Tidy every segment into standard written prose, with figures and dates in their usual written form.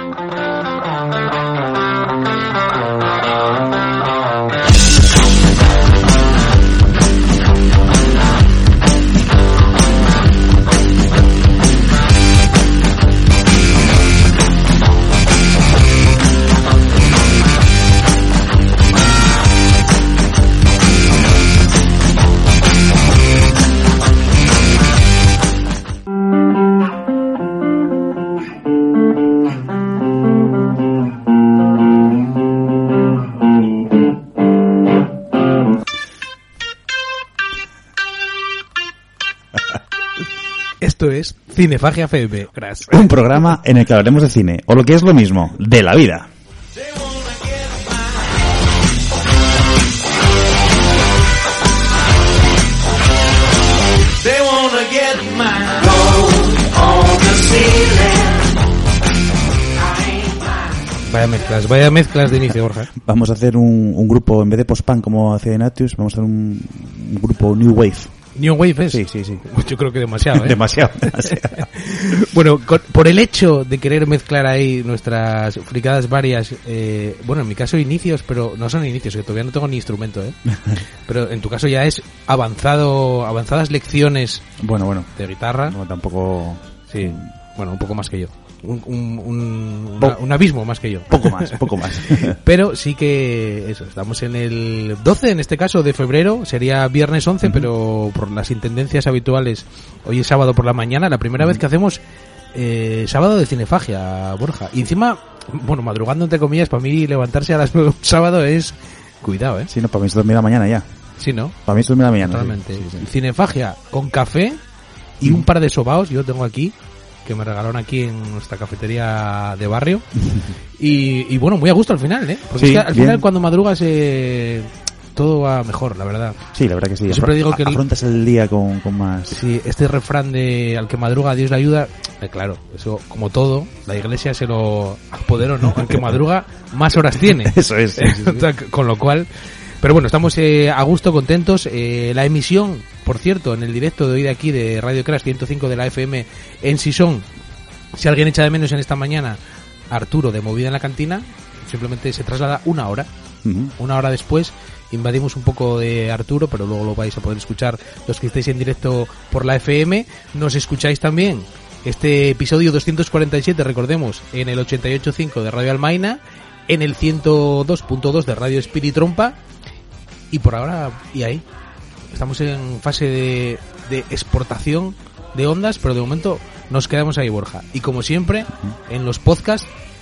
Esto es Cinefagia FM. Un programa en el que hablaremos de cine, o lo que es lo mismo, de la vida. Vaya mezclas de inicio, Borja. Vamos a hacer un grupo, en vez de post-punk como hace Natius, vamos a hacer un grupo New Wave. ¿New Wave es? Sí. Yo creo que demasiado, ¿eh? Demasiado. Bueno, por el hecho de querer mezclar ahí nuestras fricadas varias, bueno, en mi caso inicios, pero no son inicios, que todavía no tengo ni instrumento, ¿eh? Pero en tu caso ya es avanzadas lecciones bueno. de guitarra. No, tampoco... Sí, bueno, un poco más que yo. Un abismo más que yo. Poco más. Pero sí que eso, estamos en el 12 en este caso de febrero, sería viernes 11, pero por las intendencias habituales hoy es sábado por la mañana, la primera vez que hacemos sábado de Cinefagia, Borja. Y encima, bueno, madrugando entre comillas, para mí levantarse a las 9 un sábado es cuidado, ¿eh? Sí, no, para mí es dormir a la mañana ya. Sí, ¿no? Para mí es dormir a la mañana. Totalmente. Sí. Cinefagia con café y un par de sobaos, yo tengo aquí que me regalaron aquí en nuestra cafetería de barrio y bueno, muy a gusto al final, ¿eh? Porque sí, es que al final cuando madrugas todo va mejor, la verdad. Sí, la verdad que sí. Yo siempre digo que afrontas el día con más... Sí, este refrán de al que madruga Dios le ayuda, claro, eso como todo, la iglesia se lo apoderó, ¿no? Al que madruga más horas tiene. Eso es. Sí. Con lo cual... Pero bueno, estamos a gusto, contentos. La emisión, por cierto, en el directo de hoy de aquí de Radio Crash 105 de la FM en Sison. Si alguien echa de menos en esta mañana Arturo de Movida en la Cantina, simplemente se traslada una hora. Una hora después invadimos un poco de Arturo, pero luego lo vais a poder escuchar los que estéis en directo por la FM. Nos escucháis también este episodio 247, recordemos, en el 88.5 de Radio Almaina, en el 102.2 de Radio Espíritu Trompa. Y por ahora, y ahí, estamos en fase de exportación de ondas, pero de momento nos quedamos ahí, Borja. Y como siempre, en los podcasts,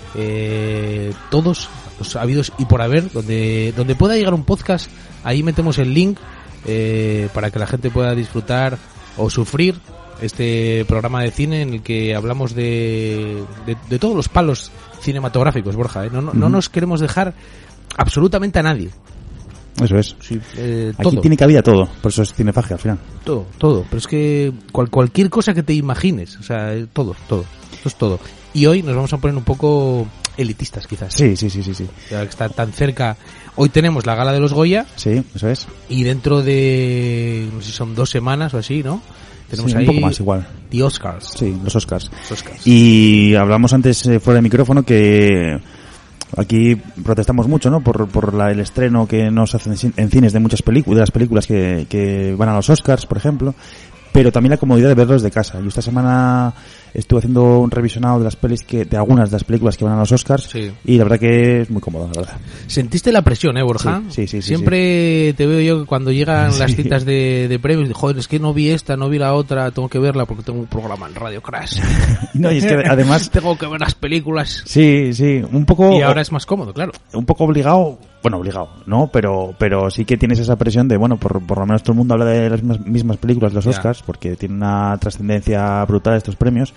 todos los habidos y por haber, donde pueda llegar un podcast, ahí metemos el link para que la gente pueda disfrutar o sufrir este programa de cine en el que hablamos de todos los palos cinematográficos, Borja, ¿eh? No nos queremos dejar absolutamente a nadie. Eso es. Sí, aquí todo. tiene cabida todo, por eso es Cinefagia al final. Todo. Pero es que cualquier cosa que te imagines, o sea, todo. Eso es todo. Y hoy nos vamos a poner un poco elitistas, quizás. Sí. Ya que está tan cerca. Hoy tenemos la gala de los Goya. Sí, eso es. Y dentro de, no sé si son 2 semanas o así, ¿no? Tenemos sí, ahí un poco más igual. The Oscars. Sí, los Oscars. Y hablamos antes fuera de micrófono que aquí protestamos mucho, ¿no? Por el estreno que nos hacen en cines de muchas películas, de las películas que van a los Oscars, por ejemplo, pero también la comodidad de verlos de casa. Yo esta semana estuve haciendo un revisionado de las pelis de algunas de las películas que van a los Oscars, sí. Y la verdad que es muy cómodo, la verdad. ¿Sentiste la presión, Borja? Sí. Siempre te veo yo cuando llegan las citas de premios, joder, es que no vi esta, no vi la otra, tengo que verla porque tengo un programa en Radio Crash. No, y es que además tengo que ver las películas. Sí, un poco. Y ahora es más cómodo, claro. Un poco obligado, ¿no? Pero sí que tienes esa presión de, bueno, por lo menos todo el mundo habla de las mismas películas de los Oscars, porque tienen una trascendencia brutal estos premios.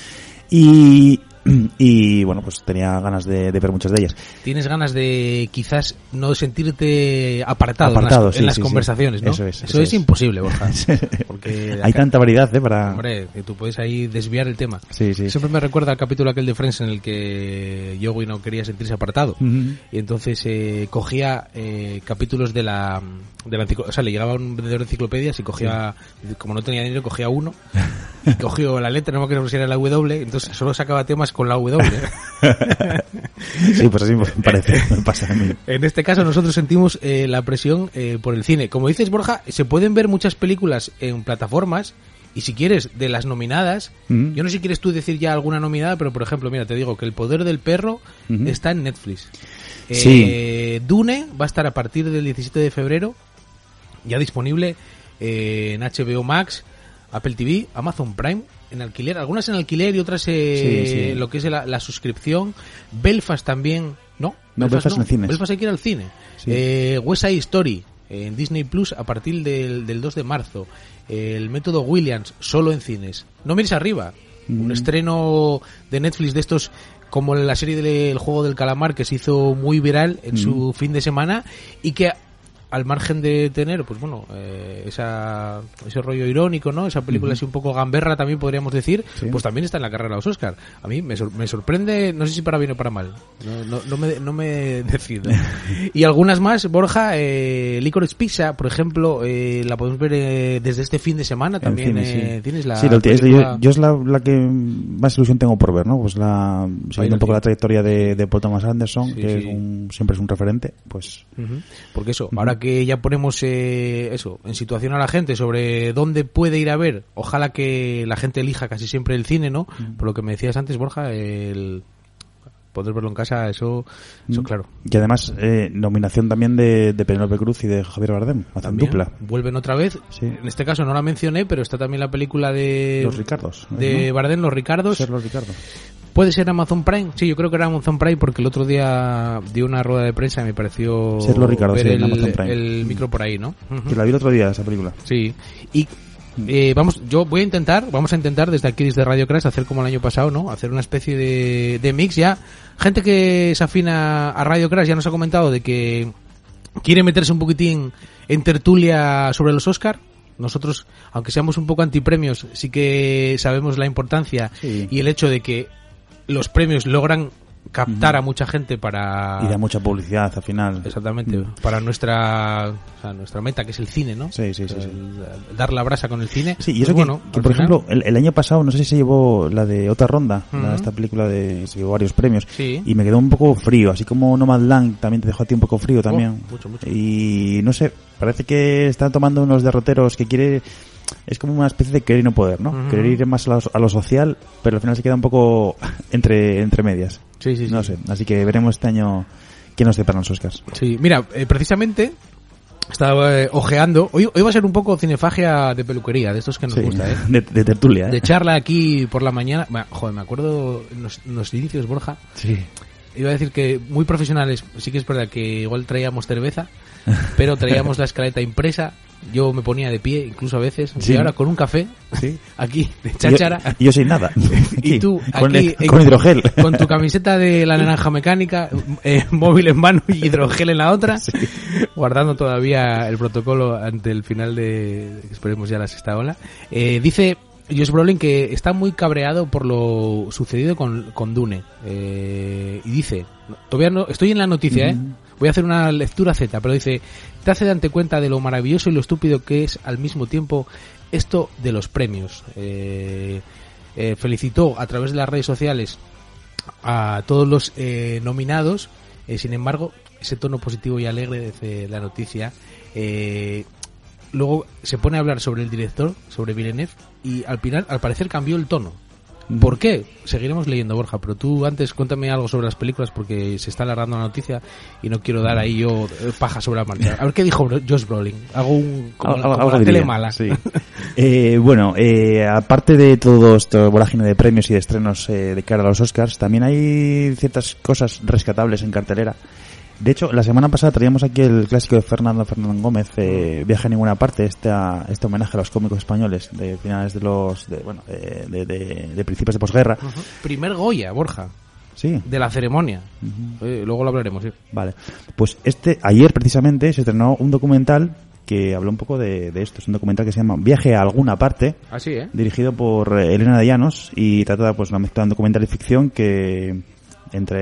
Y bueno, pues tenía ganas de ver muchas de ellas. Tienes ganas de quizás no sentirte apartado en las conversaciones, ¿no? Eso es imposible, Borja. Porque hay tanta variedad, para... Hombre, que tú puedes ahí desviar el tema. Sí. Siempre me recuerda al capítulo aquel de Friends en el que Joey no quería sentirse apartado. Y entonces cogía capítulos de la o sea, le llegaba un vendedor de enciclopedias y cogía, como no tenía dinero, cogía uno y cogió la letra, no me acuerdo si era la W, entonces solo sacaba temas más con la W. Sí, pues así me parece, me pasa a mí. En este caso nosotros sentimos la presión por el cine. Como dices, Borja, se pueden ver muchas películas en plataformas y si quieres, de las nominadas, yo no sé si quieres tú decir ya alguna nominada, pero por ejemplo, mira, te digo que El poder del perro está en Netflix. Sí. Dune va a estar a partir del 17 de febrero ya disponible en HBO Max, Apple TV, Amazon Prime, en alquiler, algunas en alquiler y otras lo que es la suscripción. Belfast también, ¿no? Belfast en cines. Belfast hay que ir al cine. Sí. West Side Story en Disney Plus a partir del 2 de marzo. El método Williams solo en cines. No mires arriba, un estreno de Netflix de estos como la serie del juego del calamar que se hizo muy viral en su fin de semana y que al margen de tener, pues bueno, ese rollo irónico, ¿no? Esa película así un poco gamberra también podríamos decir, pues también está en la carrera de los Oscar. A mí me sorprende, no sé si para bien o para mal, no me decido. Y algunas más, Borja, Licorice Pizza, por ejemplo, la podemos ver desde este fin de semana también. Tienes la película... yo es la que más ilusión tengo por ver, ¿no? Pues siguiendo un poco la trayectoria de Paul Thomas Anderson, que siempre es un referente, pues... Porque eso, ahora que ya ponemos en situación a la gente sobre dónde puede ir a ver, ojalá que la gente elija casi siempre el cine, ¿no? Por lo que me decías antes, Borja, el poder verlo en casa, eso claro. Y además, nominación también de Penélope Cruz y de Javier Bardem, hacen dupla. Vuelven otra vez, en este caso no la mencioné, pero está también la película de... Los Ricardos. De Bardem, Los Ricardos. Ser Los Ricardos. ¿Puede ser Amazon Prime? Sí, yo creo que era Amazon Prime porque el otro día di una rueda de prensa y me pareció Serlo Ricardo, ver Amazon Prime. el micro por ahí, ¿no? Que la vi el otro día, esa película. Sí. Y vamos a intentar desde Radio Crash hacer como el año pasado, ¿no? Hacer una especie de mix ya. Gente que se afina a Radio Crash ya nos ha comentado de que quiere meterse un poquitín en tertulia sobre los Oscar. Nosotros, aunque seamos un poco antipremios, sí que sabemos la importancia y el hecho de que los premios logran captar a mucha gente para... Y da mucha publicidad al final. Exactamente, para nuestra meta, que es el cine, ¿no? Sí. Dar la brasa con el cine. Sí, y eso pues que por ejemplo, el año pasado, no sé si se llevó la de Otra Ronda, esta película se llevó varios premios, y me quedó un poco frío, así como Nomadland también te dejó a ti un poco frío también. Mucho. Y no sé, parece que están tomando unos derroteros que quiere... Es como una especie de querer y no poder, ¿no? Querer ir más a lo social, pero al final se queda un poco entre medias. Sí. No sé, así que veremos este año qué nos deparan los Oscars. Sí, mira, precisamente estaba ojeando. Hoy va a ser un poco cinefagia de peluquería, de estos que nos gusta, ¿eh? De tertulia, ¿eh? De charla aquí por la mañana. Joder, me acuerdo en los inicios, Borja. Sí. Iba a decir que muy profesionales, sí que es verdad que igual traíamos cerveza, pero traíamos la escaleta impresa. Yo me ponía de pie, incluso a veces, y ahora con un café, aquí, de cháchara. Y yo sin nada. Y tú, aquí, con hidrogel. Con tu camiseta de la naranja mecánica, móvil en mano y hidrogel en la otra, guardando todavía el protocolo ante el final de, esperemos ya la sexta ola. Dice Josh Brolin que está muy cabreado por lo sucedido con Dune. Y dice, todavía no, estoy en la noticia, voy a hacer una lectura Z, pero dice, te hace darte cuenta de lo maravilloso y lo estúpido que es al mismo tiempo esto de los premios. Felicitó a través de las redes sociales a todos los nominados, sin embargo, ese tono positivo y alegre de la noticia, luego se pone a hablar sobre el director, sobre Villeneuve, y al final, al parecer, cambió el tono. ¿Por qué? Seguiremos leyendo, Borja, pero tú antes cuéntame algo sobre las películas porque se está alargando la noticia y no quiero dar ahí yo paja sobre la marcha. A ver qué dijo Josh Brolin. Hago como la tele mala. Sí. Bueno, aparte de todo esto vorágine de premios y de estrenos de cara a los Oscars, también hay ciertas cosas rescatables en cartelera. De hecho, la semana pasada traíamos aquí el clásico de Fernando Gómez, Viaje a ninguna parte, este homenaje a los cómicos españoles de finales de principios de posguerra. Primer Goya, Borja. Sí. De la ceremonia. Luego lo hablaremos, sí. Vale. Pues ayer precisamente se estrenó un documental que habló un poco de esto. Es un documental que se llama Viaje a alguna parte. Así, dirigido por Elena de Llanos y trata pues una mezcla de documental y ficción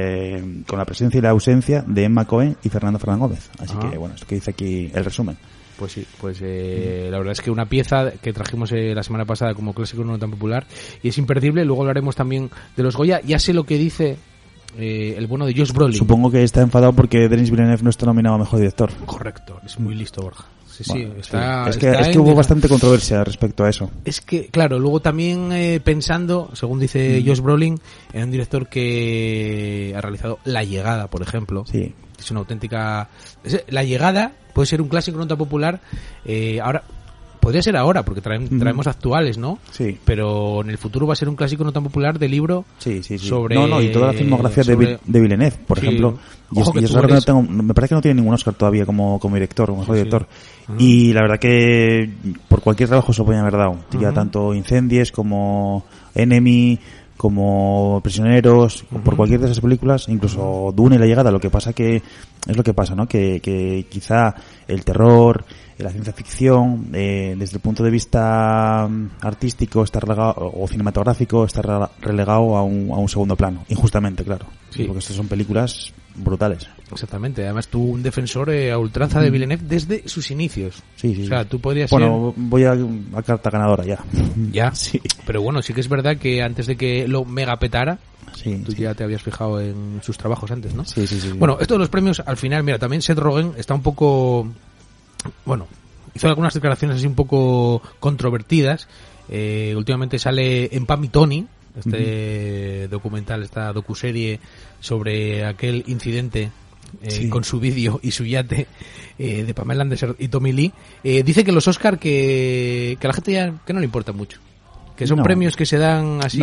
con la presencia y la ausencia de Emma Cohen y Fernando Gómez. Así que, bueno, esto que dice aquí el resumen. Pues sí, pues la verdad es que una pieza que trajimos la semana pasada como clásico no tan popular y es imperdible. Luego hablaremos también de los Goya. Ya sé lo que dice el bueno de Josh Brolin. Supongo que está enfadado porque Denis Villeneuve no está nominado a Mejor Director. Correcto, es muy listo, Borja. Sí, bueno, sí, está, es que hubo bastante controversia respecto a eso. Es que, claro, luego también pensando, según dice Josh Brolin, en un director que ha realizado La Llegada, por ejemplo. Sí. Es una auténtica... La Llegada puede ser un clásico no tan popular. Ahora podría ser ahora, porque traemos actuales, ¿no? Sí. Pero en el futuro va a ser un clásico no tan popular de libro sobre... No, y toda la filmografía de Villeneuve, por ejemplo. Y es raro que no tengo, me parece que no tiene ningún Oscar todavía como director, como mejor director. Y la verdad que por cualquier trabajo se lo podían haber dado. Ya tanto Incendies como Enemy, como Prisioneros, por cualquier de esas películas, incluso Dune y La Llegada. Lo que pasa que es lo que pasa, ¿no? Que quizá el terror, la ciencia ficción, desde el punto de vista artístico está relegado, o cinematográfico está relegado a un segundo plano, injustamente, claro. Sí. Porque estas son películas brutales. Exactamente, además tú un defensor a ultranza de Villeneuve desde sus inicios. Sí. O sea, tú podrías Bueno, voy a carta ganadora ya. Ya, sí. Pero bueno, sí que es verdad que antes de que lo megapetara, tú ya te habías fijado en sus trabajos antes, ¿no? Sí. Bueno, esto de los premios, al final, mira, también Seth Rogen está un poco... Bueno, hizo algunas declaraciones así un poco controvertidas. Últimamente sale en Pam y Tony, documental, esta docuserie sobre aquel incidente con su vídeo y su yate de Pamela Anderson y Tommy Lee. Dice que los Oscar que a la gente ya que no le importa mucho, que son premios que se dan así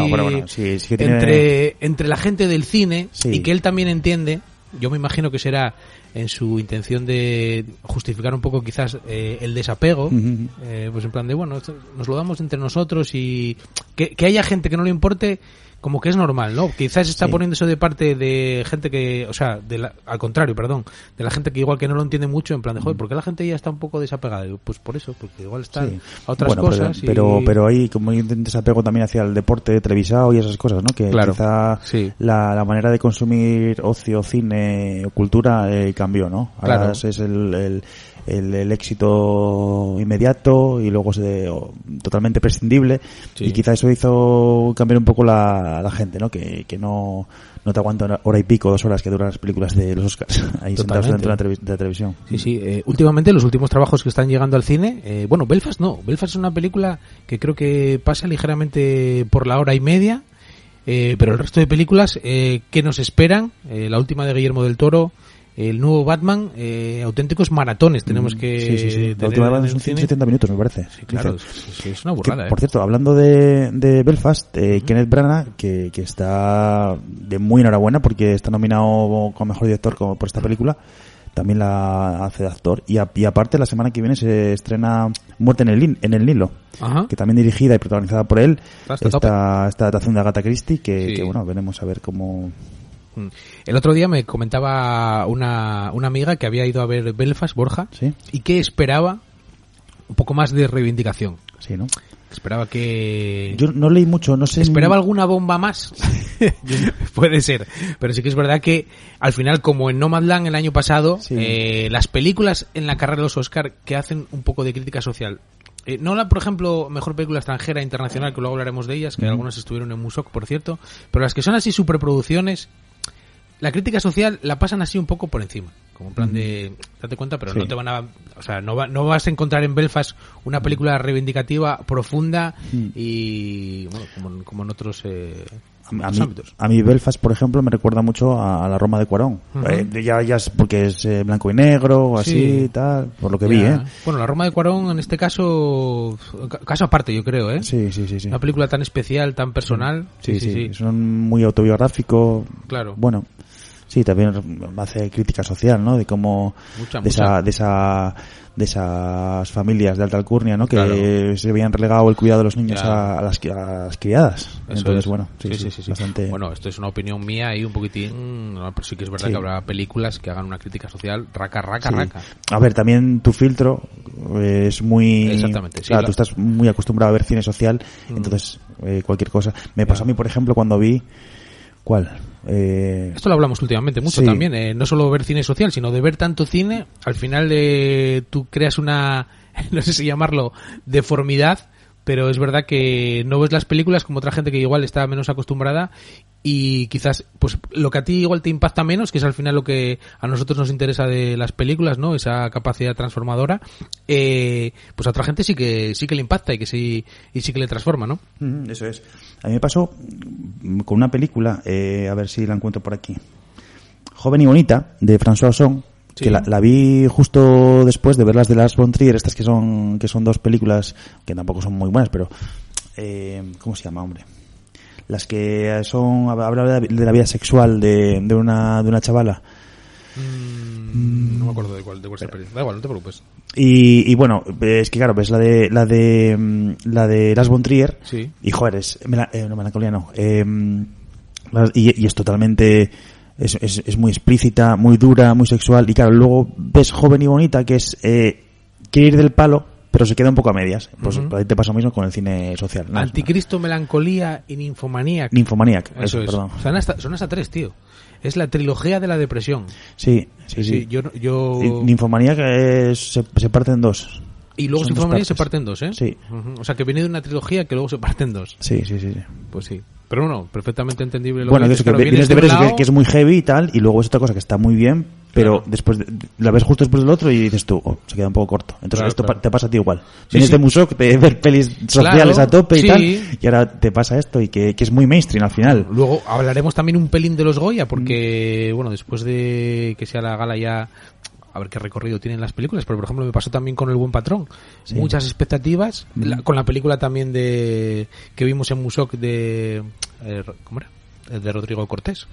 entre la gente del cine y que él también entiende. Yo me imagino que será en su intención de justificar un poco quizás el desapego, pues en plan de, bueno, esto nos lo damos entre nosotros y que haya gente que no le importe, como que es normal, ¿no? Quizás está poniendo eso de parte de gente que, o sea, al contrario, perdón, de la gente que igual que no lo entiende mucho, en plan de, joder, ¿por qué la gente ya está un poco desapegada? Pues por eso, porque igual están a otras cosas. Pero hay como un desapego también hacia el deporte televisado y esas cosas, ¿no? Que quizá la manera de consumir ocio, cine o cultura cambió, ¿no? Ahora es el éxito inmediato y luego totalmente prescindible y quizá eso hizo cambiar un poco a la gente, ¿no? Que no te aguanta una hora y pico, 2 horas que duran las películas de los Oscars ahí sentados dentro de la televisión. Sí. Últimamente los últimos trabajos que están llegando al cine, Belfast Belfast es una película que creo que pasa ligeramente por la hora y media, pero el resto de películas que nos esperan, la última de Guillermo del Toro, el nuevo Batman, auténticos maratones tenemos que la última Batman son 170 minutos, me parece. Sí, claro, es una burrada. Por cierto, hablando de Belfast, Kenneth Branagh, que está de muy enhorabuena porque está nominado como mejor director por esta película, también la hace de actor. Y aparte, la semana que viene se estrena Muerte en el Nilo, que también dirigida y protagonizada por él. Esta adaptación de Agatha Christie, que bueno, veremos a ver cómo... El otro día me comentaba una amiga que había ido a ver Belfast, Borja, y que esperaba un poco más de reivindicación. Sí, ¿no? Esperaba que... Yo no leí mucho, no sé... ¿Esperaba alguna bomba más? Puede ser. Pero sí que es verdad que al final, como en Nomadland el año pasado, las películas en la carrera de los Oscar que hacen un poco de crítica social... por ejemplo, mejor película extranjera internacional, que luego hablaremos de ellas, que algunas estuvieron en Musoc, por cierto, pero las que son así superproducciones, la crítica social la pasan así un poco por encima, como en plan de, date cuenta, pero no te van a, o sea, no vas a encontrar en Belfast una película reivindicativa profunda y bueno, como en otros ámbitos. A mí Belfast, por ejemplo, me recuerda mucho a la Roma de Cuarón. Ya es porque es blanco y negro o así, tal, por lo que vi, Bueno, la Roma de Cuarón en este caso aparte, yo creo, Sí. Una película tan especial, tan personal. Sí. Son muy autobiográfico. Claro. Bueno, sí, también hace crítica social, ¿no? De cómo de esas familias de alta alcurnia, ¿no? Que se habían relegado el cuidado de los niños a las criadas. Entonces, bueno, sí. Bastante... Bueno, esto es una opinión mía y un poquitín, pero sí que es verdad que habrá películas que hagan una crítica social raca. A ver, también tu filtro es muy... Exactamente, sí. Claro, tú estás muy acostumbrado a ver cine social, entonces cualquier cosa. Me pasó a mí, por ejemplo, cuando vi... ¿Cuál? Esto lo hablamos últimamente mucho también, no solo ver cine social, sino de ver tanto cine, al final tú creas una, no sé si llamarlo, deformidad, pero es verdad que no ves las películas como otra gente que igual está menos acostumbrada y quizás pues lo que a ti igual te impacta menos, que es al final lo que a nosotros nos interesa de las películas, ¿no? Esa capacidad transformadora, pues a otra gente sí que le impacta y sí que le transforma, ¿no? Eso es. A mí me pasó con una película, a ver si la encuentro por aquí, Joven y Bonita, de François Ozon, que la vi justo después de ver las de Lars von Trier, estas que son 2 películas que tampoco son muy buenas, pero ¿cómo se llama, hombre? Las que son habla de la vida sexual de una chavala. No me acuerdo de cuál se perdió. Da igual, no te preocupes. Y bueno, es que claro, ves la de Lars von Trier. Sí. Y joder, melancolía no. Y es totalmente es muy explícita, muy dura, muy sexual. Y claro, luego ves Joven y Bonita, que es quiere ir del palo, pero se queda un poco a medias. Pues ahí te pasa lo mismo con el cine social. ¿No? Anticristo, Melancolía y Ninfomaniac. Eso es. Perdón. Son hasta 3, tío. Es la trilogía de la depresión. Sí. Ninfomaniac se parte en 2. Y luego Ninfomaniac se parte en 2, ¿eh? Sí. O sea, que viene de una trilogía que luego se parte en 2. Sí. Pues sí. Pero no, perfectamente entendible. Bueno, eso que vienes de ver que es muy heavy y tal, y luego es otra cosa que está muy bien, pero después la ves justo después del otro y dices tú, se queda un poco corto. Entonces te pasa a ti igual. Vienes de Musok, de ver pelis sociales a tope y tal, y ahora te pasa esto y que es muy mainstream al final. Luego hablaremos también un pelín de los Goya, porque bueno, después de que sea la gala ya, a ver qué recorrido tienen las películas, pero por ejemplo me pasó también con El Buen Patrón. Muchas expectativas, con la película también que vimos en Musok de ¿cómo era? El de Rodrigo Cortés.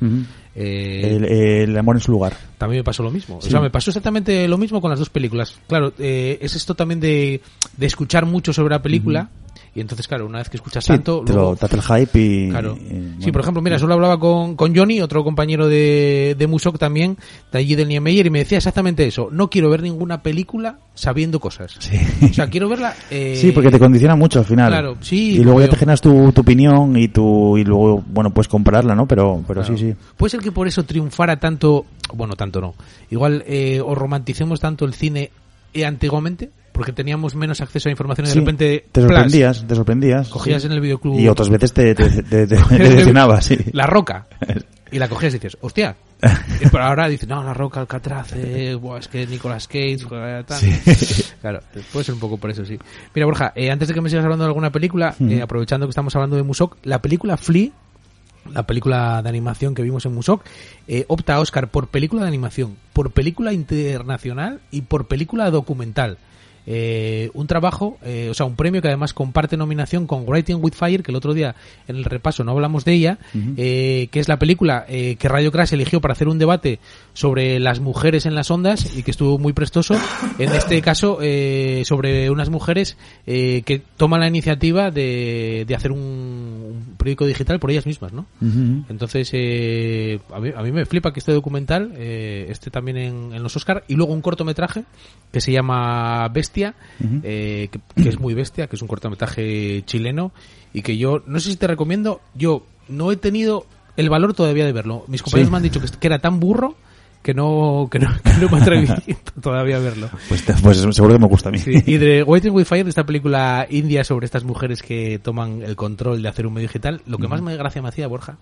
El amor en su lugar. También me pasó lo mismo. O sea, me pasó exactamente lo mismo con las 2 películas. Claro, es esto también de escuchar mucho sobre la película. Y entonces, claro, una vez que escuchas tanto... te hace el hype y... Claro. Sí, por ejemplo, mira, solo hablaba con Johnny, otro compañero de Musok también, de allí del Niemeyer, y me decía exactamente eso. No quiero ver ninguna película sabiendo cosas. Sí. O sea, quiero verla... Sí, porque te condiciona mucho al final. Claro, sí. Y luego ya te generas tu opinión y luego, bueno, puedes compararla, ¿no? Pero claro. Sí. Puede ser que por eso triunfara tanto... Bueno, tanto no. Igual o romanticemos tanto el cine antiguamente, porque teníamos menos acceso a información y de repente te sorprendías cogías en el videoclub y otras veces te decepcionabas, sí. La Roca y la cogías y dices, hostia, y por ahora dices, no, La Roca, Alcatraz, es que Nicolas Cage tal. Sí. Claro, puede ser un poco por eso, sí. Mira, Borja, antes de que me sigas hablando de alguna película, aprovechando que estamos hablando de Musok, la película Flea, la película de animación que vimos en Musok, opta a Oscar por película de animación, por película internacional y por película documental. Un trabajo, o sea, un premio que además comparte nominación con Writing with Fire, que el otro día en el repaso no hablamos de ella, que es la película que Radio Crash eligió para hacer un debate sobre las mujeres en las ondas y que estuvo muy prestoso. En este caso, sobre unas mujeres que toman la iniciativa de hacer un periódico digital por ellas mismas, ¿no? Entonces, a mí me flipa que este documental esté también en los Oscar, y luego un cortometraje que se llama Bestia, que es muy bestia, que es un cortometraje chileno y que yo no sé si te recomiendo. Yo no he tenido el valor todavía de verlo. Mis compañeros me han dicho que era tan burro que no me atreví todavía a verlo. Pues seguro que me gusta a mí. Sí. Y de Waiting with Fire, de esta película india sobre estas mujeres que toman el control de hacer un medio digital, lo que más me gracia me hacía, Borja,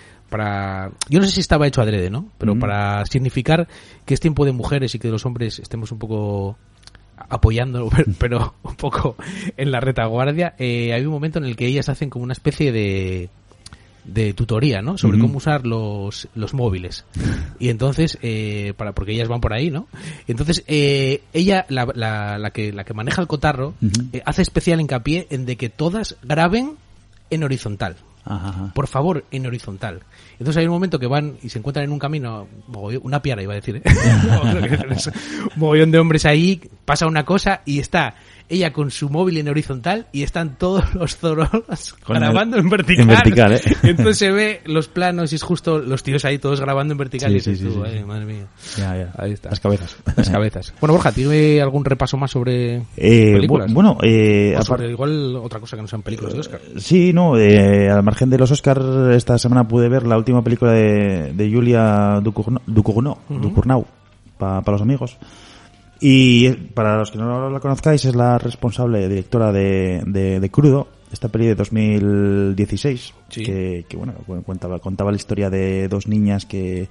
yo no sé si estaba hecho adrede, ¿no? Pero para significar que es tiempo de mujeres y que los hombres estemos un poco apoyando, pero un poco en la retaguardia, hay un momento en el que ellas hacen como una especie de tutoría, ¿no? Sobre cómo usar los móviles. Y entonces, porque ellas van por ahí, ¿no? Entonces, ella, la que maneja el cotarro, hace especial hincapié en de que todas graben en horizontal. Ajá. Por favor, en horizontal. Entonces hay un momento que van y se encuentran en un camino, una piara iba a decir, un mogollón de hombres ahí, pasa una cosa y está ella con su móvil en horizontal y están todos los Zorolas grabando en vertical. En vertical, ¿eh? Entonces se ve los planos y es justo los tíos ahí todos grabando en vertical. Sí, y dices sí, tú, sí. madre mía. Ya. Ahí está. Las cabezas. Las cabezas. Bueno, Borja, ¿tiene algún repaso más sobre películas? Bueno, o sobre igual otra cosa que no sean películas de Oscar. Sí, no, al margen de los Oscar, esta semana pude ver la última película de Julia Ducournau, para los amigos. Y para los que no la conozcáis, es la responsable directora de Crudo, esta peli de 2016, sí. que bueno, contaba la historia de dos niñas que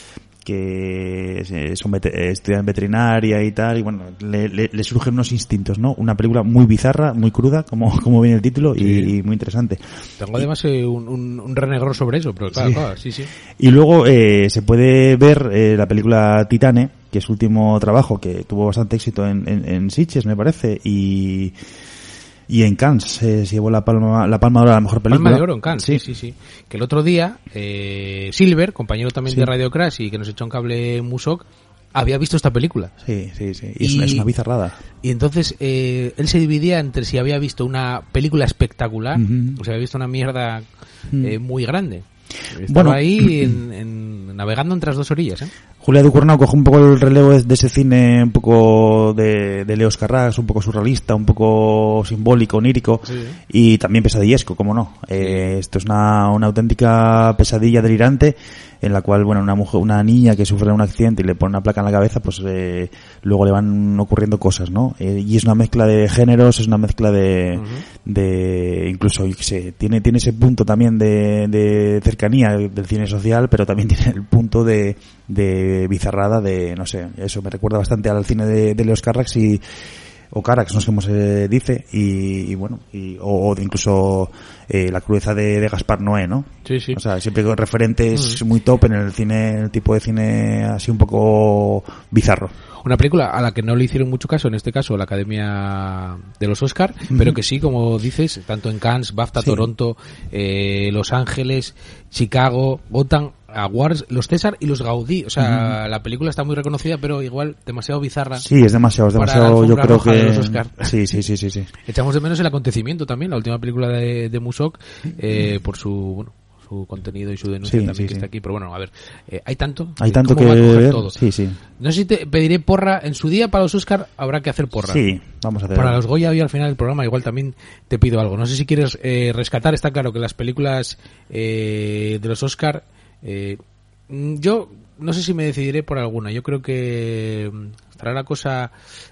estudian veterinaria y tal, y bueno, le surgen unos instintos, ¿no? Una película muy bizarra, muy cruda, como viene el título, sí. y muy interesante. Tengo además un renegro sobre eso, pero claro, sí. Y luego se puede ver la película Titane, que es su último trabajo, que tuvo bastante éxito en Sitges, me parece, y en Cannes se llevó la palma de oro a la mejor película. Palma de oro en Cannes, sí. Que el otro día, Silver, compañero también de Radio Crash y que nos echó un cable Musok, había visto esta película. Sí. Y es una bizarrada. Y entonces él se dividía entre si había visto una película espectacular o si había visto una mierda muy grande. Estaba ahí navegando entre las dos orillas, ¿eh? Julia Ducournau coge un poco el relevo de ese cine un poco de Leos Carax, un poco surrealista, un poco simbólico, onírico, y también pesadillesco, como no. Esto es una auténtica pesadilla delirante en la cual, bueno, una niña que sufre un accidente y le pone una placa en la cabeza, pues luego le van ocurriendo cosas, ¿no? Y es una mezcla de géneros, es una mezcla de incluso, yo qué sé, tiene ese punto también de cercanía del cine social, pero también tiene el punto de bizarrada, de, no sé, eso me recuerda bastante al cine de Leos Carax o Carax, no sé cómo se dice, y bueno, o incluso la crudeza de Gaspar Noé, ¿no? Sí. O sea, siempre con referentes muy top en el tipo de cine así un poco bizarro. Una película a la que no le hicieron mucho caso, en este caso la Academia de los Oscar, pero que sí, como dices, tanto en Cannes, BAFTA, Toronto, Los Ángeles, Chicago, Gotham Awards, los César y los Gaudí. O sea, la película está muy reconocida, pero igual demasiado bizarra. Sí, es demasiado, yo creo que... De los Oscar. Sí. Echamos de menos el acontecimiento también, la última película de Musok, por su contenido y su denuncia también que está aquí, pero bueno, a ver, hay tanto que ver, todo. Sí. No sé si te pediré porra en su día. Para los Oscar habrá que hacer porra. Sí, vamos a hacer. Para los Goya hoy al final del programa igual también te pido algo. No sé si quieres rescatar, está claro que las películas de los Oscar, yo no sé si me decidiré por alguna. Yo creo que estará la cosa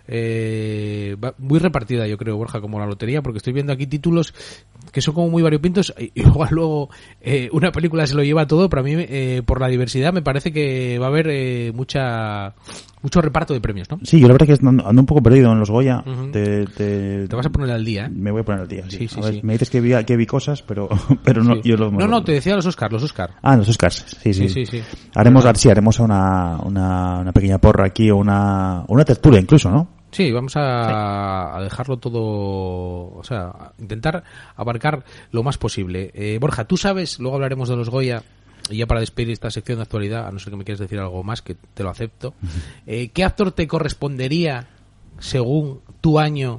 muy repartida, yo creo, Borja, como la lotería, porque estoy viendo aquí títulos que son como muy variopintos. Igual luego una película se lo lleva todo, pero a mí por la diversidad me parece que va a haber mucho reparto de premios, ¿no? Sí, yo la verdad es que ando un poco perdido en los Goya. Te vas a poner al día, ¿eh? Me voy a poner al día, sí. Sí. Me dices que vi cosas, pero no, yo los... No, te decía los Oscar. Ah, los Oscars, sí. Haremos una pequeña porra aquí, o una tertulia incluso, ¿no? Sí, vamos a dejarlo todo, o sea, intentar abarcar lo más posible. Borja, tú sabes, luego hablaremos de los Goya, y ya para despedir esta sección de actualidad, a no ser que me quieras decir algo más, que te lo acepto, ¿qué actor te correspondería, según tu año,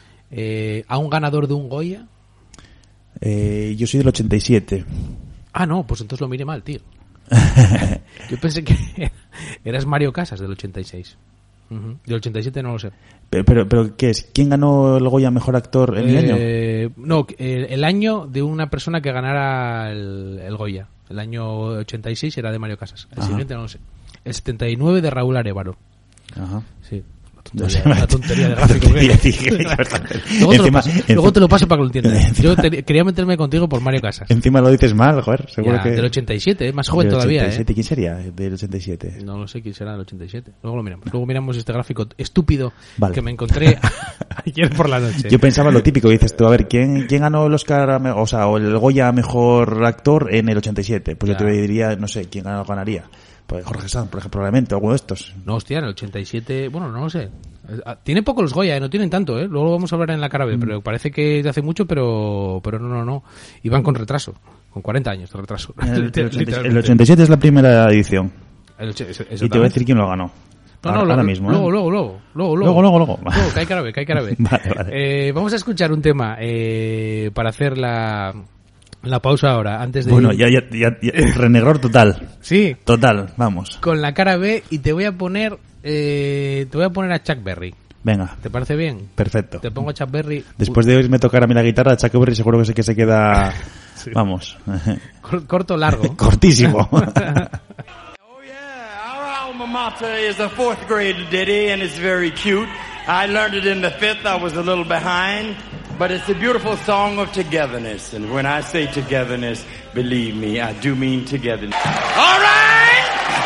a un ganador de un Goya? Yo soy del 87. Ah, no, pues entonces lo miré mal, tío. Yo pensé que eras Mario Casas del 86. Del 87 no lo sé. Pero ¿qué es? ¿Quién ganó el Goya mejor actor en el año? No, el año de una persona que ganara el Goya. El año 86 era de Mario Casas. El siguiente no lo sé. El 79 de Raúl Arévalo. Ajá. Sí. Una tontería de gráfico. Luego te lo paso para que lo entiendas. Yo quería meterme contigo por Mario Casas. Encima lo dices mal, joder. Seguro ya, que... Del 87, más joven todavía. 87. ¿Quién sería del 87? No lo sé quién será del 87. Luego lo miramos. Luego miramos este gráfico estúpido que me encontré ayer por la noche. Yo pensaba lo típico, dices tú, a ver, ¿quién ganó el Oscar, o el Goya a mejor actor en el 87? Pues yo te diría, no sé, ¿quién ganaría? Pues Jorge Sanz, por ejemplo, probablemente, alguno de estos. No, hostia, en el 87, bueno, no lo sé. Tiene poco los Goya, no tienen tanto, Luego lo vamos a hablar en la cara B, pero parece que hace mucho, pero no. Iban con retraso, con 40 años de retraso. El 87 es la primera edición. Y te voy a decir quién lo ganó. ahora mismo. Luego, que hay que ver. Vale. Vamos a escuchar un tema para hacer la pausa ahora, antes de... Bueno, ya renegor total. Sí. Total, vamos. Con la cara B, y te voy a poner a Chuck Berry. Venga. ¿Te parece bien? Perfecto. Te pongo a Chuck Berry. Después de oírme tocar a mí la guitarra, Chuck Berry seguro que sí que se queda... Sí. Vamos. Corto, largo. Cortísimo. Alma mater is a 4th grade ditty, and it's very cute. I learned it in the 5th. I was a little behind, but it's a beautiful song of togetherness. And when I say togetherness, believe me, I do mean togetherness. All right.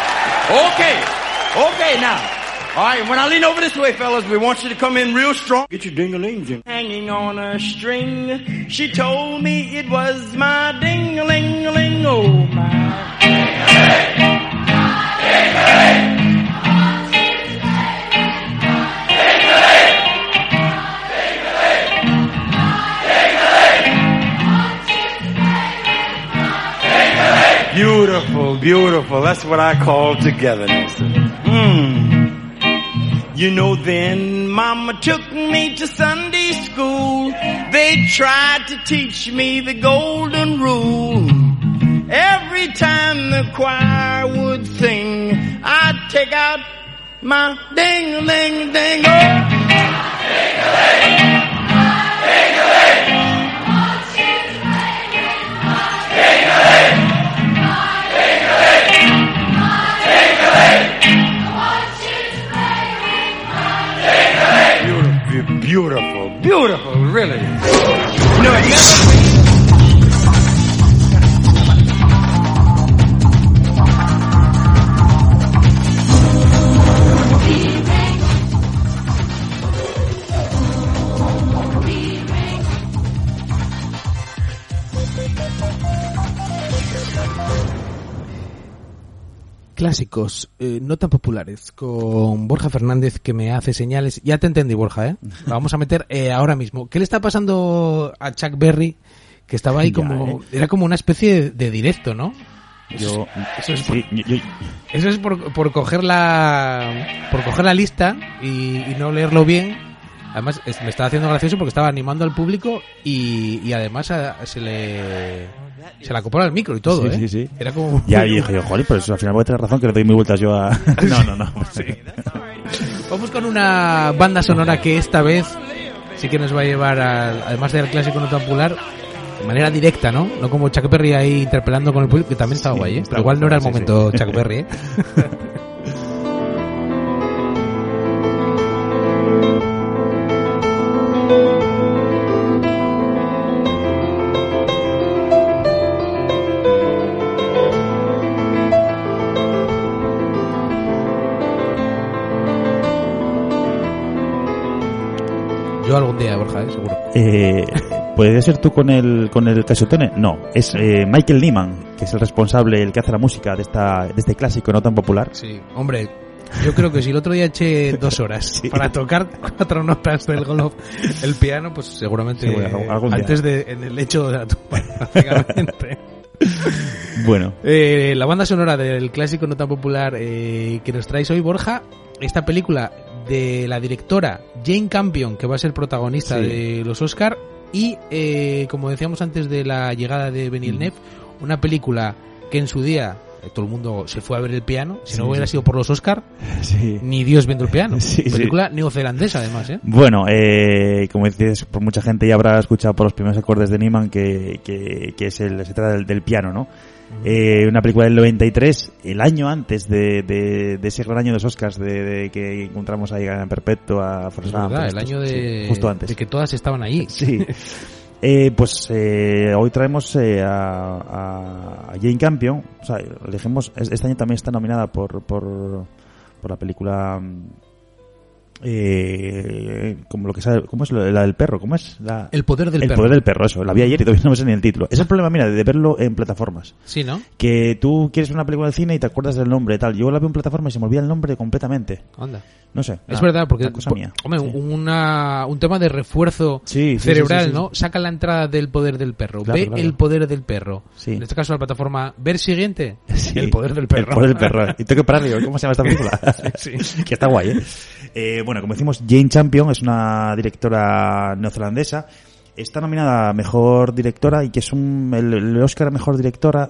Okay, now. All right, when I lean over this way, fellas, we want you to come in real strong. Get your ding-a-ling. Hanging on a string, she told me it was my ding-a-ling-a-ling, oh my. Ding-a-ling. Beautiful, beautiful. That's what I call togetherness. You know, then Mama took me to Sunday school. They tried to teach me the golden rule. Every time the choir would sing, I'd take out my ding-a-ling-a-ding. Oh. Ding-a-ling, ding-a-ling. Ding-a-ling, ding-a-ling. Beautiful, beautiful, really. No, you gotta... Clásicos, no tan populares, con Borja Fernández, que me hace señales. Ya te entendí, Borja, ¿eh? Vamos a meter ahora mismo. ¿Qué le está pasando a Chuck Berry? Que estaba ahí como... Era como una especie de directo, ¿no? Eso es por coger la lista y no leerlo bien. Además, me estaba haciendo gracioso porque estaba animando al público y además se le acopla el micro y todo, sí, sí. Era como... Ya dije yo, joder, pero eso al final voy a tener razón, que le doy mil vueltas yo a... No. Sí. Vamos con una banda sonora que esta vez sí que nos va a llevar, además del clásico no tan popular, de manera directa, ¿no? No como Chuck Berry ahí interpelando con el público, que también estaba guay, ¿eh? Pero igual no era el momento Chuck Berry, ¿eh? Yo algún día, Borja, seguro. ¿Puede ser tú con el Casiotone? No, es Michael Nyman, que es el responsable, el que hace la música de este clásico no tan popular. Sí, hombre, yo creo que si el otro día eché 2 horas para tocar 4 notas del golf, el piano, pues seguramente antes en el lecho de la tumba, prácticamente. Bueno. La banda sonora del clásico no tan popular que nos traes hoy, Borja, esta película de la directora Jane Campion, que va a ser protagonista de los Oscar, y como decíamos antes de la llegada de Denis Villeneuve, una película que en su día todo el mundo se fue a ver el piano, si no hubiera sido por los Oscar, ni Dios viendo el piano. Película neozelandesa además, ¿eh? Bueno, como dices, por mucha gente ya habrá escuchado por los primeros acordes de Nyman que se trata del piano, ¿no? Una película del 93, el año antes de ese gran año de los Oscars, de que encontramos ahí a Perpetuo, a Forrest Gump, el año justo antes de que todas estaban allí. Sí. Hoy traemos a Jane Campion. O sea, elegimos, este año también está nominada por la película como lo que sabe, ¿cómo es la del perro? ¿Cómo es? El poder del perro. El poder del perro, eso. La vi ayer y todavía no me sé ni el título. Es el problema, mira, de verlo en plataformas. Sí, ¿no? Que tú quieres ver una película de cine y te acuerdas del nombre y tal. Yo la veo en plataformas y se me olvida el nombre completamente. Anda. No sé. Es verdad, porque cosa mía. Hombre, sí. un tema de refuerzo cerebral, ¿no? Saca la entrada del poder del perro. Claro, Ve el poder del perro. Sí. En este caso la plataforma ver siguiente, Sí. el poder del perro. El poder del perro. Y tengo que parar, digo, ¿cómo se llama esta película? Sí. Que está guay, bueno, como decimos, Jane Campion es una directora neozelandesa. Está nominada a Mejor Directora y que es el Oscar a Mejor Directora,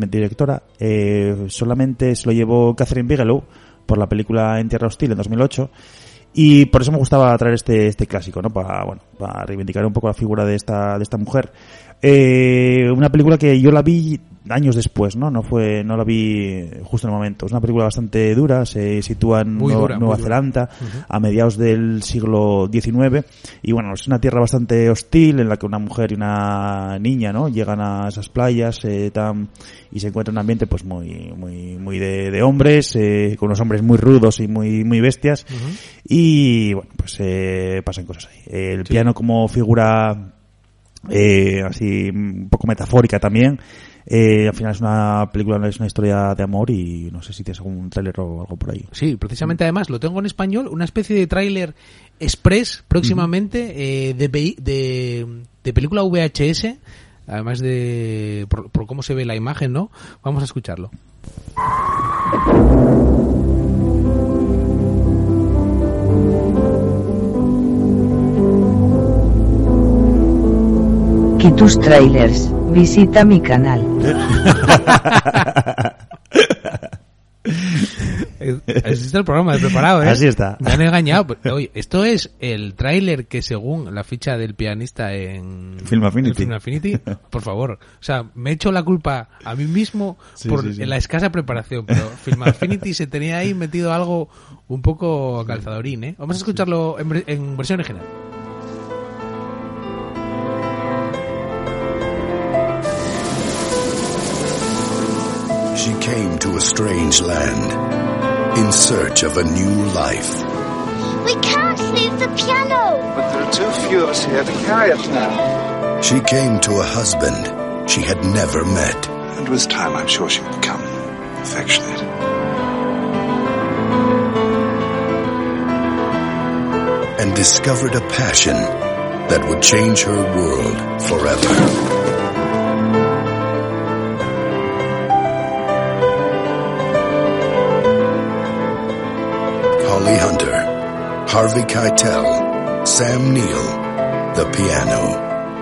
solamente se lo llevó Catherine Bigelow por la película En Tierra Hostil en 2008. Y por eso me gustaba traer este clásico, ¿no? Para reivindicar un poco la figura de esta mujer. Una película que yo la vi años después, ¿no? No la vi justo en el momento. Es una película bastante dura, se sitúa en Nueva Zelanda, a mediados del siglo XIX, y bueno, es una tierra bastante hostil en la que una mujer y una niña, ¿no? Llegan a esas playas, y se encuentra en un ambiente pues muy de hombres, con unos hombres muy rudos y muy bestias, y bueno, pues pasan cosas ahí. El piano como figura así un poco metafórica también. Al final es una película, es una historia de amor, y no sé si tienes algún tráiler o algo por ahí. Sí, precisamente además lo tengo en español, una especie de tráiler express próximamente, de película VHS, además por cómo se ve la imagen, ¿no? Vamos a escucharlo. Tus trailers, visita mi canal. Así está el programa de preparado, ¿eh? Así está. Me han engañado. Oye, esto es el tráiler que según la ficha del pianista en Film Affinity, por favor. O sea, me he hecho la culpa a mí mismo por la escasa preparación, pero Film Affinity se tenía ahí metido algo un poco calzadorín, ¿eh? Vamos a escucharlo en versión original. She came to a strange land in search of a new life. We can't leave the piano. But there are too few of us here to carry it now. She came to a husband she had never met. And with time, I'm sure she would become affectionate. And discovered a passion that would change her world forever. Holly Hunter, Harvey Keitel, Sam Neill, The Piano.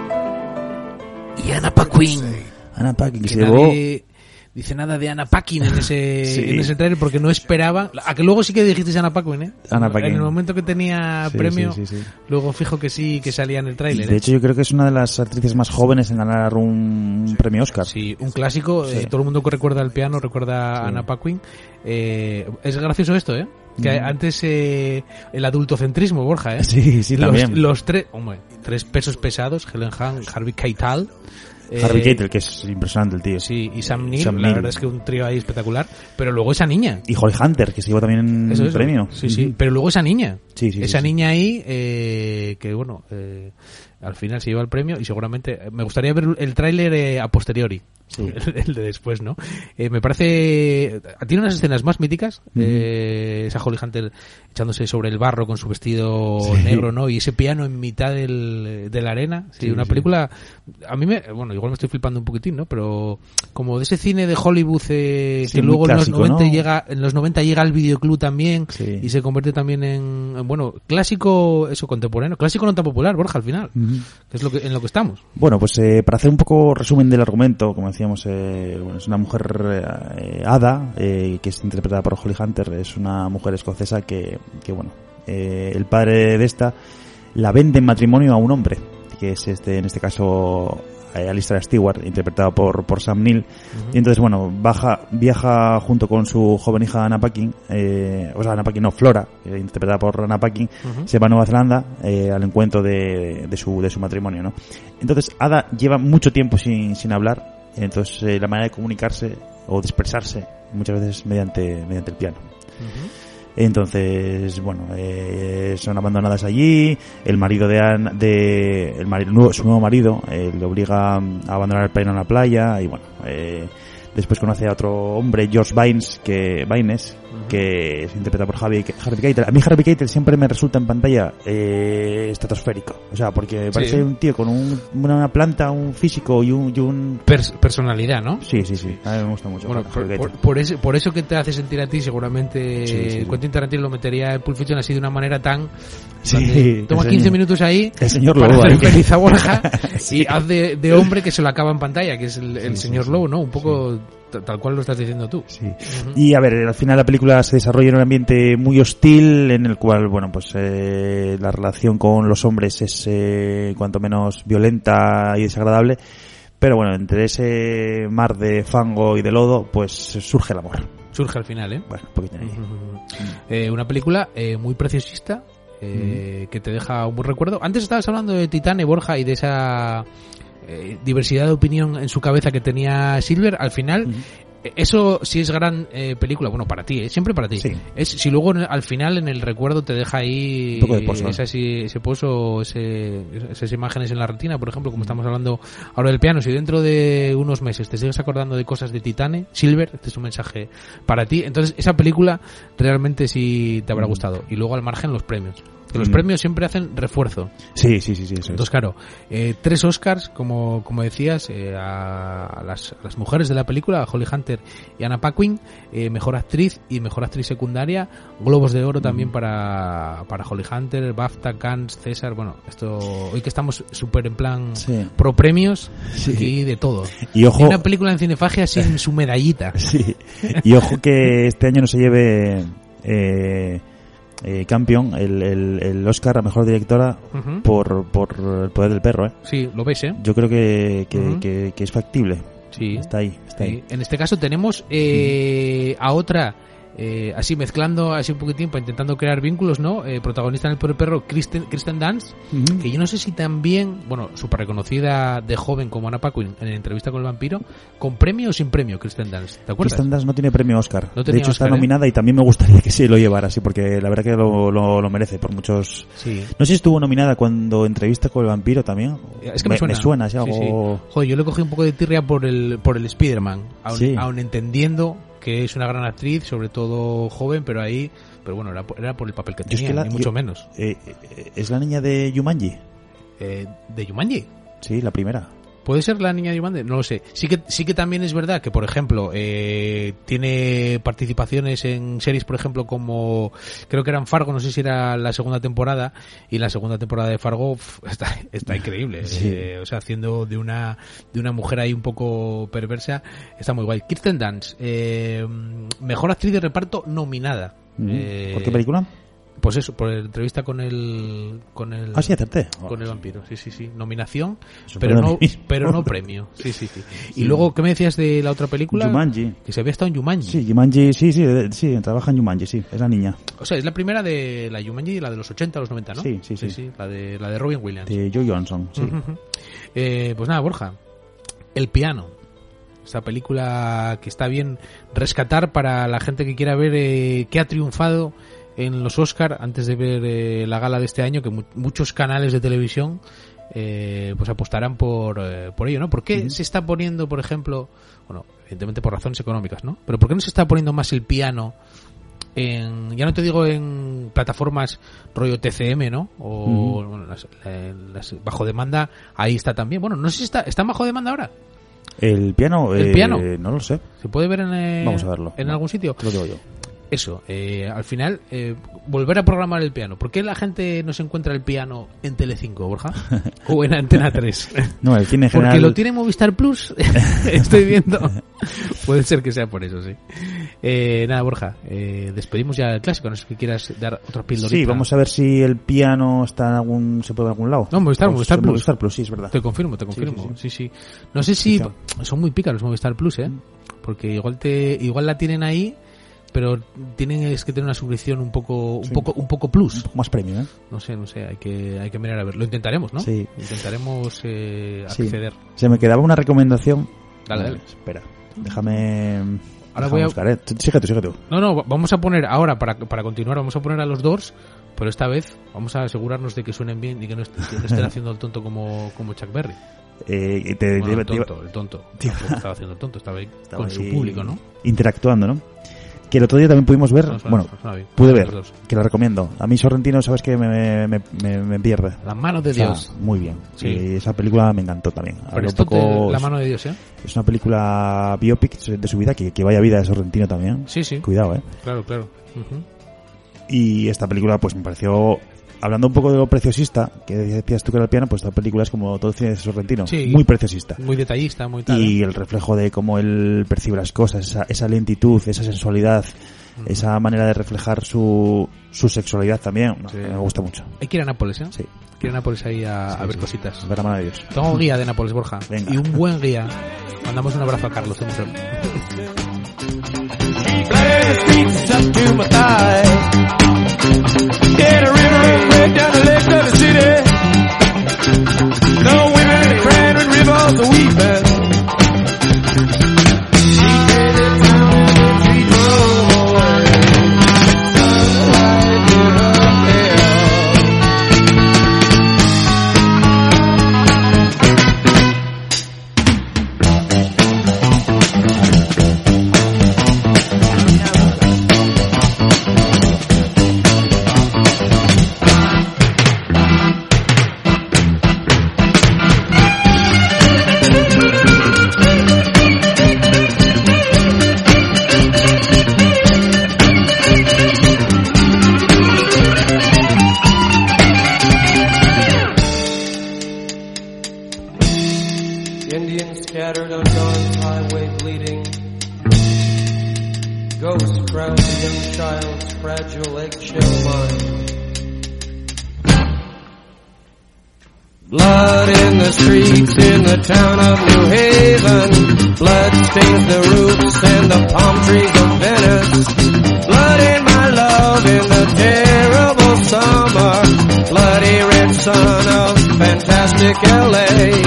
Y Anna Paquin. Anna Paquin, que se nadie llevó... dice nada de Anna Paquin en ese trailer, porque no esperaba. A que luego sí que dijiste Anna Paquin, ¿eh? Anna Paquin. En el momento que tenía premio, luego fijo que sí que salía en el tráiler. De hecho, yo creo que es una de las actrices más jóvenes en ganar un premio Oscar. Sí, un clásico. Todo el mundo que recuerda el piano recuerda a Anna Paquin. Es gracioso esto, ¿eh? Que antes el adultocentrismo, Borja, ¿eh? Sí, también. Los tres pesos pesados, Helen Hunt, Harvey Keitel. Harvey Keitel, que es impresionante el tío. Sí, y Sam Neill, la verdad es que un trío ahí espectacular. Pero luego esa niña. Y Holly Hunter, que se llevó también el premio. Sí, pero luego esa niña. Esa niña ahí, que bueno, al final se lleva el premio, y seguramente me gustaría ver el tráiler a posteriori. Sí. El de después, ¿no? Me parece... Tiene unas escenas más míticas. Esa Holly Hunter echándose sobre el barro con su vestido negro, ¿no? Y ese piano en mitad de la arena. Sí, una película... A mí bueno, igual me estoy flipando un poquitín, ¿no? Pero como de ese cine de Hollywood que luego clásico, en los 90 llega al videoclub también, y se convierte también en bueno, clásico, eso, contemporáneo. Clásico no tan popular, Borja, al final. Que es en lo que estamos. Bueno, pues para hacer un poco resumen del argumento, como decíamos, bueno, es una mujer Ada, que es interpretada por Holly Hunter. Es una mujer escocesa que bueno, el padre de esta la vende en matrimonio a un hombre, que es en este caso Alistair Stewart, interpretado por Sam Neill. Y entonces, bueno, viaja junto con su joven hija Anna Paquin, Flora, interpretada por Anna Paquin, se va a Nueva Zelanda al encuentro de su matrimonio, ¿no? Entonces Ada lleva mucho tiempo sin hablar, entonces la manera de comunicarse o de expresarse muchas veces mediante el piano. Entonces, bueno, son abandonadas allí. El marido su nuevo marido le obliga a abandonar el piano en la playa. Y bueno, después conoce a otro hombre, George Baines, que se interpreta por Harvey Keitel. A mí Harvey Keitel siempre me resulta en pantalla estratosférico. O sea, porque parece un tío con una planta, un físico y un personalidad, ¿no? Sí. A mí me gusta mucho. Bueno, por eso que te hace sentir a ti, seguramente sí. Quentin Tarantino lo metería en Pulp Fiction así de una manera tan... Sí, toma 15 minutos ahí el señor para Lobo, hacer feliz a Borja sí. Y haz de hombre que se lo acaba en pantalla, que es el señor Lobo, ¿no? Un poco... tal cual lo estás diciendo tú. Sí. Y a ver, al final la película se desarrolla en un ambiente muy hostil en el cual, bueno, pues la relación con los hombres es cuanto menos violenta y desagradable, pero bueno, entre ese mar de fango y de lodo, pues surge el amor. Surge al final, ¿eh? Bueno, un poquito ahí. Una película muy preciosista, que te deja un buen recuerdo. Antes estabas hablando de Titane, Borja, y de esa... diversidad de opinión en su cabeza que tenía Silver. Al final eso sí es gran película, bueno, para ti, siempre para ti. Sí. Es si luego al final en el recuerdo te deja ahí un poco de pozo, ese pozo, esas imágenes en la retina, por ejemplo, como estamos hablando ahora del piano. Si dentro de unos meses te sigues acordando de cosas de Titane, Silver, este es un mensaje para ti. Entonces esa película realmente sí te habrá gustado. Y luego al margen los premios. Que los premios siempre hacen refuerzo. Sí, eso es. Entonces, claro, 3 Oscars, como decías, a las mujeres de la película, a Holly Hunter y Anna Paquin, mejor actriz y mejor actriz secundaria, Globos de Oro también para Holly Hunter, BAFTA, Cannes, César. Bueno, esto hoy que estamos súper en plan pro premios, y de todo. Y ojo, una película en Cinefagia sin su medallita. Sí. Y ojo que este año no se lleve Campion el Oscar a mejor directora por El poder del perro, ¿eh? Sí, lo ves, ¿eh? Yo creo que es factible. Sí. Está ahí. En este caso tenemos a otra, así mezclando así un poquitín, intentando crear vínculos, ¿no? Protagonista en El poder del perro, Kristen Dunst, que yo no sé si también, bueno, súper reconocida de joven como Anna Paquin en Entrevista con el vampiro, con premio o sin premio, Kristen Dunst, ¿te acuerdas? Kristen Dunst no tiene premio Oscar. No de hecho Oscar, está nominada, y también me gustaría que se lo llevara, sí, porque la verdad que lo merece por muchos. Sí. No sé si estuvo nominada cuando Entrevista con el vampiro también. Es que me suena ¿sí? Algo... Sí. Joder, yo le cogí un poco de tirria por el Spider-Man, aun entendiendo que es una gran actriz, sobre todo joven, pero bueno, era por el papel que tenía, ni mucho menos. ¿Es la niña de Jumanji? ¿De Jumanji? Sí, la primera. ¿Puede ser la niña de Jumanji? No lo sé. Sí que también es verdad que, por ejemplo, tiene participaciones en series, por ejemplo, como creo que era en Fargo, no sé si era la segunda temporada, y la segunda temporada de Fargo está increíble. Sí. O sea, haciendo de una mujer ahí un poco perversa, está muy guay. Kristen Dunst, mejor actriz de reparto nominada. ¿Por qué película? Pues eso, por la entrevista con el sí, acerté. Con el vampiro, sí. Nominación, Eso pero no premio. Sí. Y luego, ¿qué me decías de la otra película? Jumanji. Que se había estado en Jumanji. Sí, Jumanji, sí, trabaja en Jumanji, sí, es la niña. O sea, es la primera de la Jumanji, la de los 80, los 90, ¿no? Sí. La de Robin Williams. De Joe Johnson, sí. Pues nada, Borja, El piano. Esta película que está bien rescatar para la gente que quiera ver qué ha triunfado en los Oscar antes de ver la gala de este año, que muchos canales de televisión pues apostarán por ello, ¿no? ¿Por qué se está poniendo, por ejemplo, bueno, evidentemente por razones económicas, ¿no? Pero ¿por qué no se está poniendo más el piano ya no te digo en plataformas rollo TCM, ¿no? O bueno, las bajo demanda, ahí está también. Bueno, no sé si está en bajo demanda ahora. El piano, no lo sé. ¿Se puede ver Vamos a verlo. en algún sitio? Te lo digo yo. Eso, al final, volver a programar el piano. ¿Por qué la gente no se encuentra el piano en Telecinco, Borja? O en Antena 3. No, el cine en general... Porque lo tiene Movistar Plus, estoy viendo. Puede ser que sea por eso, sí. Nada, Borja, despedimos ya el clásico. No sé si quieras dar otra pildorita. Sí, vamos a ver si el piano está se puede ver en algún lado. No, Movistar Plus. Movistar Plus, sí, es verdad. Te confirmo. Sí. No sé si... Son muy pícaros Movistar Plus, porque igual la tienen ahí, pero tienes que tener una suscripción un poco plus, un poco más premium, no sé, hay que mirar a ver. Lo intentaremos, ¿no? Sí. Intentaremos acceder. Se me quedaba una recomendación. Dale. Espera, déjame Ahora voy a buscar, Sigue tú. No, vamos a poner ahora, para continuar, vamos a poner a los Doors, pero esta vez vamos a asegurarnos de que suenen bien y que no estén haciendo el tonto como Chuck Berry. El tonto. Tampoco estaba haciendo el tonto, estaba ahí con su público, ¿no? Interactuando, ¿no? Que el otro día también pudimos ver, pude ver, que lo recomiendo. A mí Sorrentino, sabes que me pierde. La mano de Dios. Muy bien. Sí. Y esa película me encantó también. La mano de Dios, ¿eh? Es una película biopic de su vida, que vaya vida de Sorrentino también. Sí. Cuidado, Claro. Uh-huh. Y esta película pues me pareció... Hablando un poco de lo preciosista, que decías tú que era el piano, pues esta película es como todo el cine de Sorrentino, muy preciosista. Muy detallista, muy tal. Y el reflejo de cómo él percibe las cosas, esa lentitud, esa sensualidad, esa manera de reflejar su sexualidad también, me gusta mucho. Hay que ir a Nápoles, ¿eh? Sí. Quiero ir a Nápoles ahí a ver cositas. A ver la mano de Dios. Tengo guía de Nápoles, Borja. Venga. Y un buen guía. Mandamos un abrazo a Carlos. Get a river and break down the legs of the city. No women in the crowd and rivers are weeping. She made it down and she drove away. Sunlight in her hair. Blood in the streets in the town of New Haven. Blood stains the roofs and the palm trees of Venice. Blood in my love in the terrible summer. Bloody red sun of fantastic LA.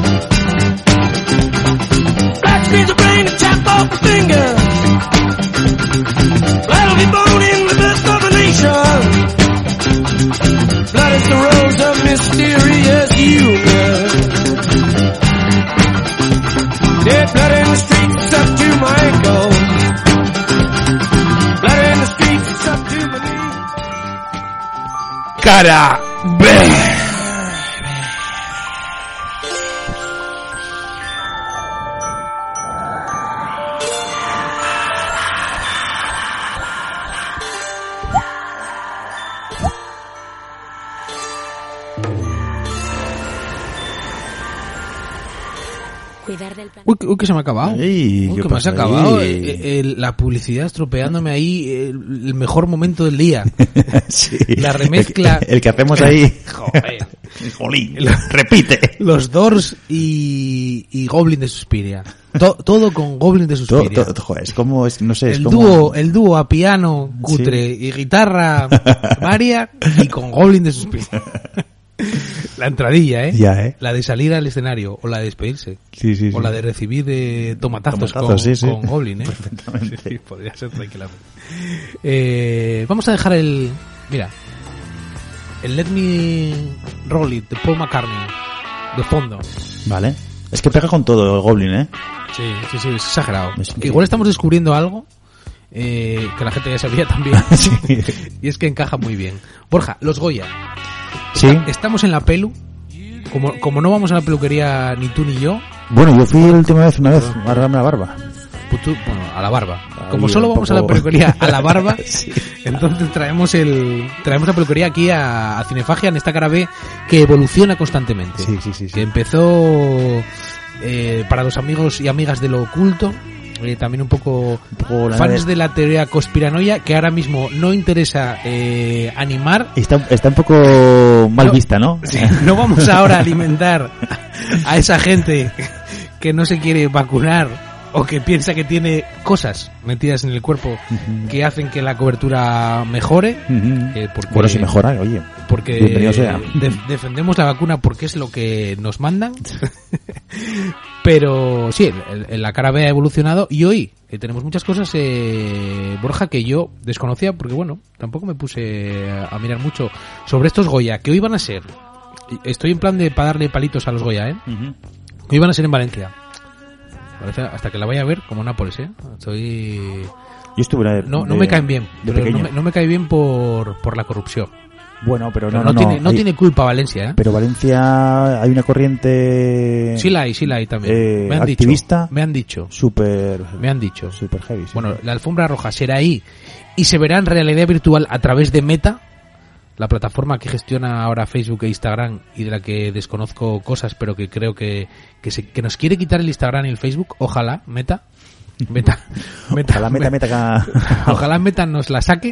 Black means a brain to chop off the fingers. Blood'll be born in the dust of a nation. Blood is the rose of mysterious union. Dead blood in the streets up to my ankles. Blood in the streets up to my knees. Cara B. Uy, que se me ha acabado. Ey, que me has acabado. La publicidad estropeándome ahí el mejor momento del día. Sí. La remezcla. El que hacemos ahí. Joder. Jolín. Repite. Los Doors y Goblin de Suspiria. Todo con Goblin de Suspiria. Joder, es como, no sé, el dúo a piano cutre y guitarra varia y con Goblin de Suspiria. La entradilla, ¿eh? Ya, La de salir al escenario o la de despedirse. Sí. O la de recibir tomatazos con Goblin, ¿eh? Perfectamente. Sí, podría ser tranquilamente. Vamos a dejar el Let Me Roll It de Paul McCartney de fondo. Vale. Es que pega con todo el Goblin, ¿eh? Sí, es exagerado. Igual estamos descubriendo algo que la gente ya sabía también. Sí. Y es que encaja muy bien. Borja, los Goya. Sí. Estamos en la pelu. Como no vamos a la peluquería ni tú ni yo. Bueno, yo fui la última vez, una vez, a arreglarme la barba. Pues tú, a la barba. Como solo vamos a la peluquería a la barba, sí. Entonces traemos la peluquería aquí a Cinefagia en esta cara B que evoluciona constantemente. Sí. Que empezó para los amigos y amigas de lo oculto. También un poco fans de la teoría conspiranoia, que ahora mismo no interesa animar. Está un poco mal vista, ¿no? Sí, no vamos ahora a alimentar a esa gente que no se quiere vacunar o que piensa que tiene cosas metidas en el cuerpo que hacen que la cobertura mejore. Bueno, si mejora, oye. Porque bienvenido sea. Defendemos la vacuna porque es lo que nos mandan. Pero sí, la cara B ha evolucionado y hoy tenemos muchas cosas, Borja, que yo desconocía porque, bueno, tampoco me puse a mirar mucho sobre estos Goya, que hoy van a ser, estoy en plan de para darle palitos a los Goya, que hoy van a ser en Valencia. Hasta que la vaya a ver, como Nápoles, estoy... Yo estuve no me caen bien, pero no me cae bien por la corrupción. Bueno, pero no tiene culpa Valencia, Pero Valencia hay una corriente... Sí la hay también. Activista. Me han dicho. Super heavy. Sí. Bueno, la alfombra roja será ahí y se verá en realidad virtual a través de Meta, la plataforma que gestiona ahora Facebook e Instagram y de la que desconozco cosas, pero que creo que nos quiere quitar el Instagram y el Facebook. Ojalá, Meta. Ojalá Meta nos la saque.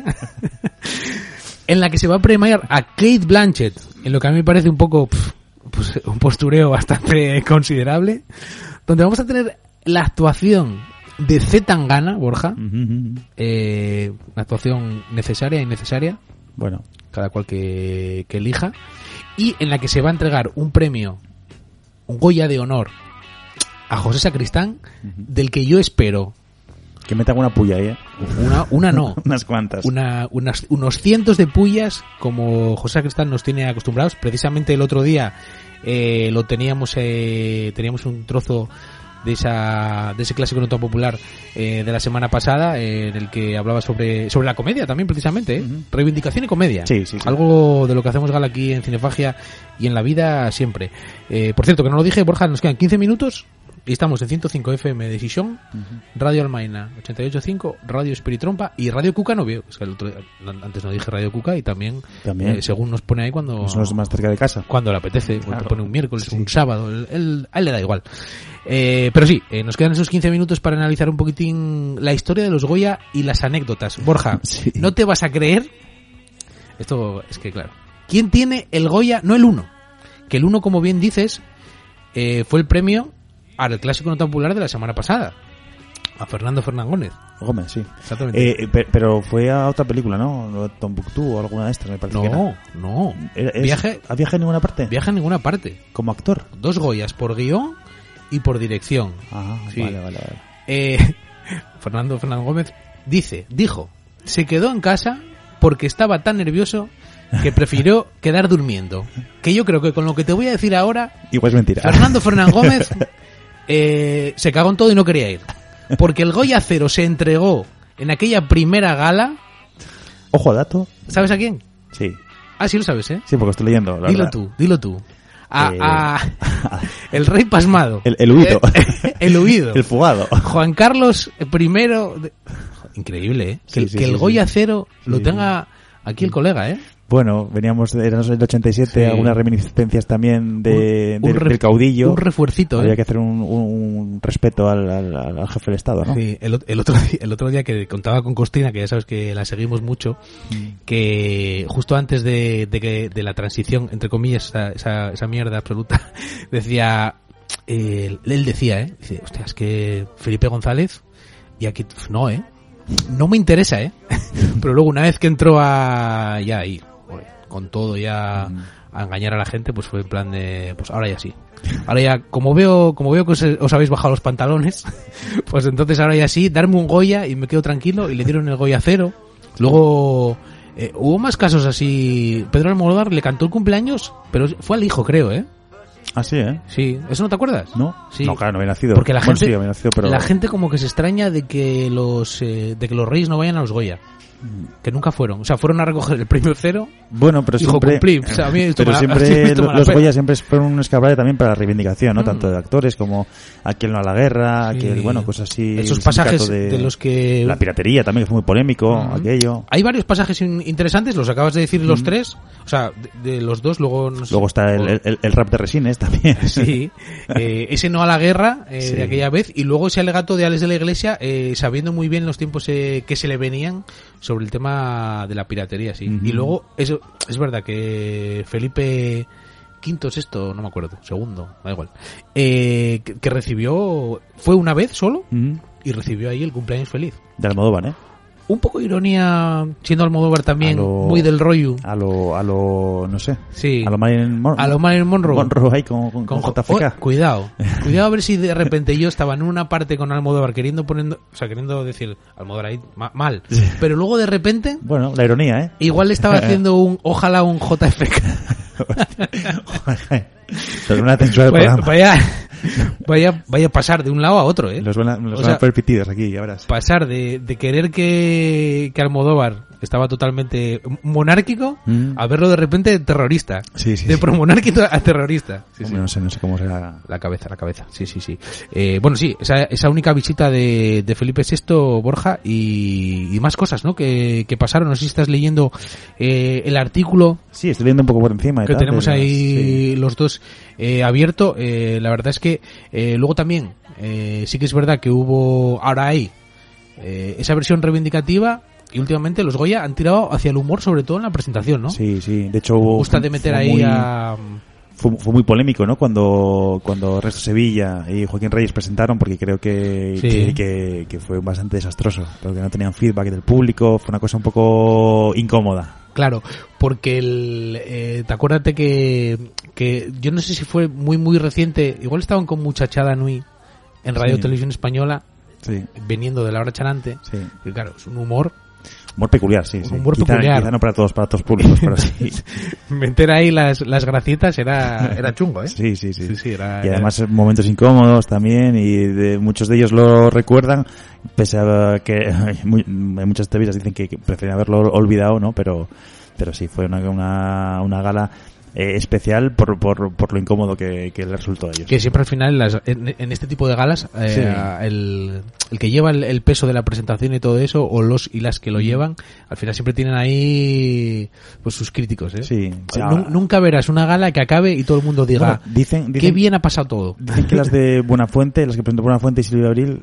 En la que se va a premiar a Cate Blanchett, en lo que a mí me parece un poco un postureo bastante considerable, donde vamos a tener la actuación de C. Tangana, Borja, una actuación necesaria e innecesaria, bueno, cada cual que elija, y en la que se va a entregar un premio, un Goya de honor a José Sacristán, del que yo espero que metan una puya ahí, Una no. Unas cuantas. Unos cientos de pullas, como José Sacristán nos tiene acostumbrados. Precisamente el otro día teníamos un trozo de ese clásico no tan popular de la semana pasada, en el que hablaba sobre la comedia también, precisamente, reivindicación y comedia. Sí. Algo de lo que hacemos gala aquí en Cinefagia y en la vida siempre. Por cierto, que no lo dije, Borja, nos quedan 15 minutos. Y estamos en 105 FM de Xixón, Radio Almaina 88.5, Radio Espiritrompa y Radio Cuca no veo. Es que antes no dije Radio Cuca y también. Según nos pone ahí cuando... Eso es más cerca de casa. Cuando le apetece, claro. Te pone un miércoles, un sábado, a él le da igual. Pero sí, nos quedan esos 15 minutos para analizar un poquitín la historia de los Goya y las anécdotas. Borja, no te vas a creer, esto es que claro, ¿quién tiene el Goya? No el 1, que el 1, como bien dices, fue el premio al clásico no tan popular de la semana pasada, a Fernando Fernández Gómez, sí. Exactamente. Pero fue a otra película, ¿no? Tombuctú o alguna de estas, me parece. No. ¿Viaje a ninguna parte? Viaje a ninguna parte. ¿Como actor? 2 Goyas por guión y por dirección. Sí. Vale. Fernando Gómez dijo, se quedó en casa porque estaba tan nervioso que prefirió quedar durmiendo. Que yo creo que con lo que te voy a decir ahora, igual es mentira. Fernando Gómez se cagó en todo y no quería ir. Porque el Goya Cero se entregó en aquella primera gala. Ojo, dato. ¿Sabes a quién? Sí. Ah, sí lo sabes, ¿eh? Sí, porque estoy leyendo. Dilo tú. El rey pasmado. El huido. El huido. El fugado. Juan Carlos I. Increíble, ¿eh? Que el Goya Cero lo tenga aquí el colega, ¿eh? Bueno, veníamos del 87, algunas reminiscencias también del caudillo. Un refuercito, Había que hacer un respeto al jefe del Estado, ¿no? Sí, el otro día que contaba con Costina, que ya sabes que la seguimos mucho, que justo antes de la transición, entre comillas, esa mierda absoluta, decía, él decía, dice, hostia, es que Felipe González, y aquí, no me interesa, pero luego una vez que entró ya ahí, con todo ya a engañar a la gente, pues fue en plan de, pues ahora ya sí. Ahora ya, como veo que os habéis bajado los pantalones, pues entonces ahora ya sí, darme un Goya y me quedo tranquilo, y le dieron el Goya Cero. Luego hubo más casos así. Pedro Almodóvar le cantó el cumpleaños, pero fue al hijo, creo, Ah, sí, Sí, ¿eso no te acuerdas? No, sí. No, claro, no había nacido. Porque la pero... gente como que se extraña de que los reyes no vayan a los Goya. Que nunca fueron, o sea, fueron a recoger el premio Cero. Bueno, pero siempre los Goya siempre fueron un escaparate también para la reivindicación, ¿no? Tanto de actores como aquel no a la guerra, aquel, cosas así. Esos pasajes de los que... La piratería también, que fue muy polémico, aquello. Hay varios pasajes interesantes, los acabas de decir los tres, o sea, de los dos, luego... Luego está el rap de Resines también. Sí, ese no a la guerra de aquella vez, y luego ese alegato de Alex de la Iglesia, sabiendo muy bien los tiempos que se le venían sobre el tema de la piratería, sí. Y luego, eso es verdad que Felipe V, sexto, no me acuerdo, segundo, da igual, que recibió, fue una vez solo, y recibió ahí el cumpleaños feliz. De Almodóvar, un poco de ironía, siendo Almodóvar también muy del rollo. A lo no sé. Sí. A lo Marilyn Monroe. Monroe ahí con JFK. Cuidado a ver si de repente yo estaba en una parte con Almodóvar queriendo decir Almodóvar ahí mal. Sí. Pero luego de repente... Bueno, la ironía, ¿eh? Igual estaba haciendo ojalá un JFK. Pero una censura del programa. Vaya a pasar de un lado a otro, ¿eh? Los van a permitidos aquí, ya verás. Pasar de querer que Almodóvar estaba totalmente monárquico a verlo de repente terrorista. Sí. De promonárquico a terrorista. Sí. No sé cómo será. La cabeza. Sí. Bueno, sí, esa única visita de Felipe VI, Borja, y más cosas, ¿no? Que pasaron. No sé si estás leyendo el artículo. Sí, estoy leyendo un poco por encima. Que tenemos ahí los dos abierto. La verdad es que luego también sí que es verdad que ahora hay esa versión reivindicativa. Y últimamente los Goya han tirado hacia el humor, sobre todo en la presentación, ¿no? Sí. De hecho, gusta de meter ahí fue muy polémico, ¿no? Cuando Ernesto Sevilla y Joaquín Reyes presentaron, porque creo que fue bastante desastroso, porque no tenían feedback del público, fue una cosa un poco incómoda. Claro, porque te acuérdate que yo no sé si fue muy reciente, igual estaban con Muchachada Nui en Radio Televisión Española, viniendo de La Hora Charante, que claro, es un humor peculiar, sí. Humor peculiar. Quizá no para todos públicos, pero sí. Meter ahí las gracietas era chungo, ¿eh? Sí. Y además momentos incómodos también, y muchos de ellos lo recuerdan, pese a que hay muchas televisiones dicen que prefieren haberlo olvidado, ¿no? Pero sí, fue una gala especial por lo incómodo que le resultó a ellos. Que siempre al final en este tipo de galas el que lleva el peso de la presentación y todo eso, o los y las que lo llevan, al final siempre tienen ahí pues sus críticos, ¿eh? Sí. Nunca verás una gala que acabe y todo el mundo diga, bueno, dicen qué bien ha pasado todo. Dicen que las de Buenafuente, las que presentó Buenafuente y Silvia Abril,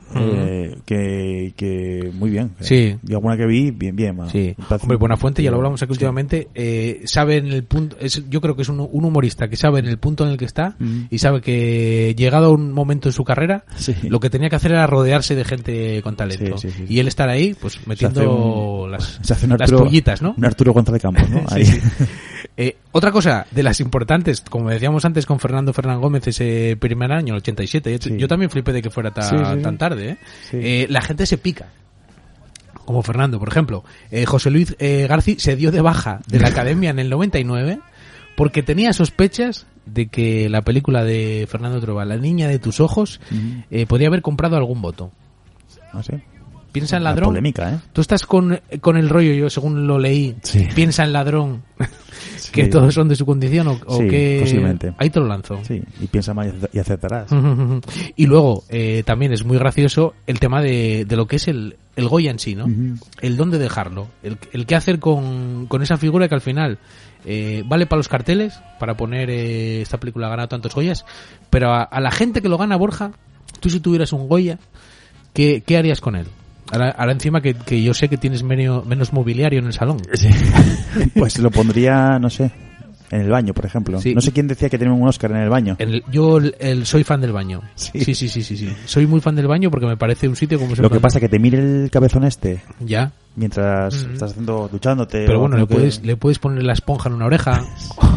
que muy bien. Sí. Y alguna que vi, bien. Sí. Hombre, Buenafuente, ya lo hablamos aquí últimamente, sabe en el punto, yo creo que es un humorista que sabe en el punto en el que está y sabe que llegado un momento en su carrera lo que tenía que hacer era rodearse de gente con talento y él estar ahí pues metiendo las pollitas, ¿no? Un Arturo González Campos, ¿no? Ahí. Otra cosa de las importantes, como decíamos antes con Fernán Gómez, ese primer año, el 87, yo también flipé de que fuera tan tarde, ¿eh? La gente se pica. Como Fernando, por ejemplo, José Luis García se dio de baja de la Academia en el 99 porque tenía sospechas de que la película de Fernando Trueba, La niña de tus ojos, podría haber comprado algún voto. ¿Ah, sí? Piensa en Ladrón. Polémica, ¿eh? Tú estás con el rollo, yo según lo leí, piensa en Ladrón, que todos son de su condición o que... posiblemente. Ahí te lo lanzo. Sí, y piensa mal y acertarás. Y luego, también es muy gracioso el tema de lo que es el Goya en sí, ¿no? El dónde dejarlo, el qué hacer con esa figura que al final vale para los carteles, para poner esta película ha ganado tantos Goyas, pero a la gente que lo gana, Borja, tú si tuvieras un Goya, ¿qué harías con él? Ahora encima que yo sé que tienes menos mobiliario en el salón. Sí. Pues lo pondría, no sé, en el baño, por ejemplo. Sí. No sé quién decía que tenía un Oscar en el baño. Yo soy fan del baño. Sí. Soy muy fan del baño porque me parece un sitio como... Lo que pasa que te mire el cabezón Ya. Mientras estás duchándote. Pero bueno, le puedes poner la esponja en una oreja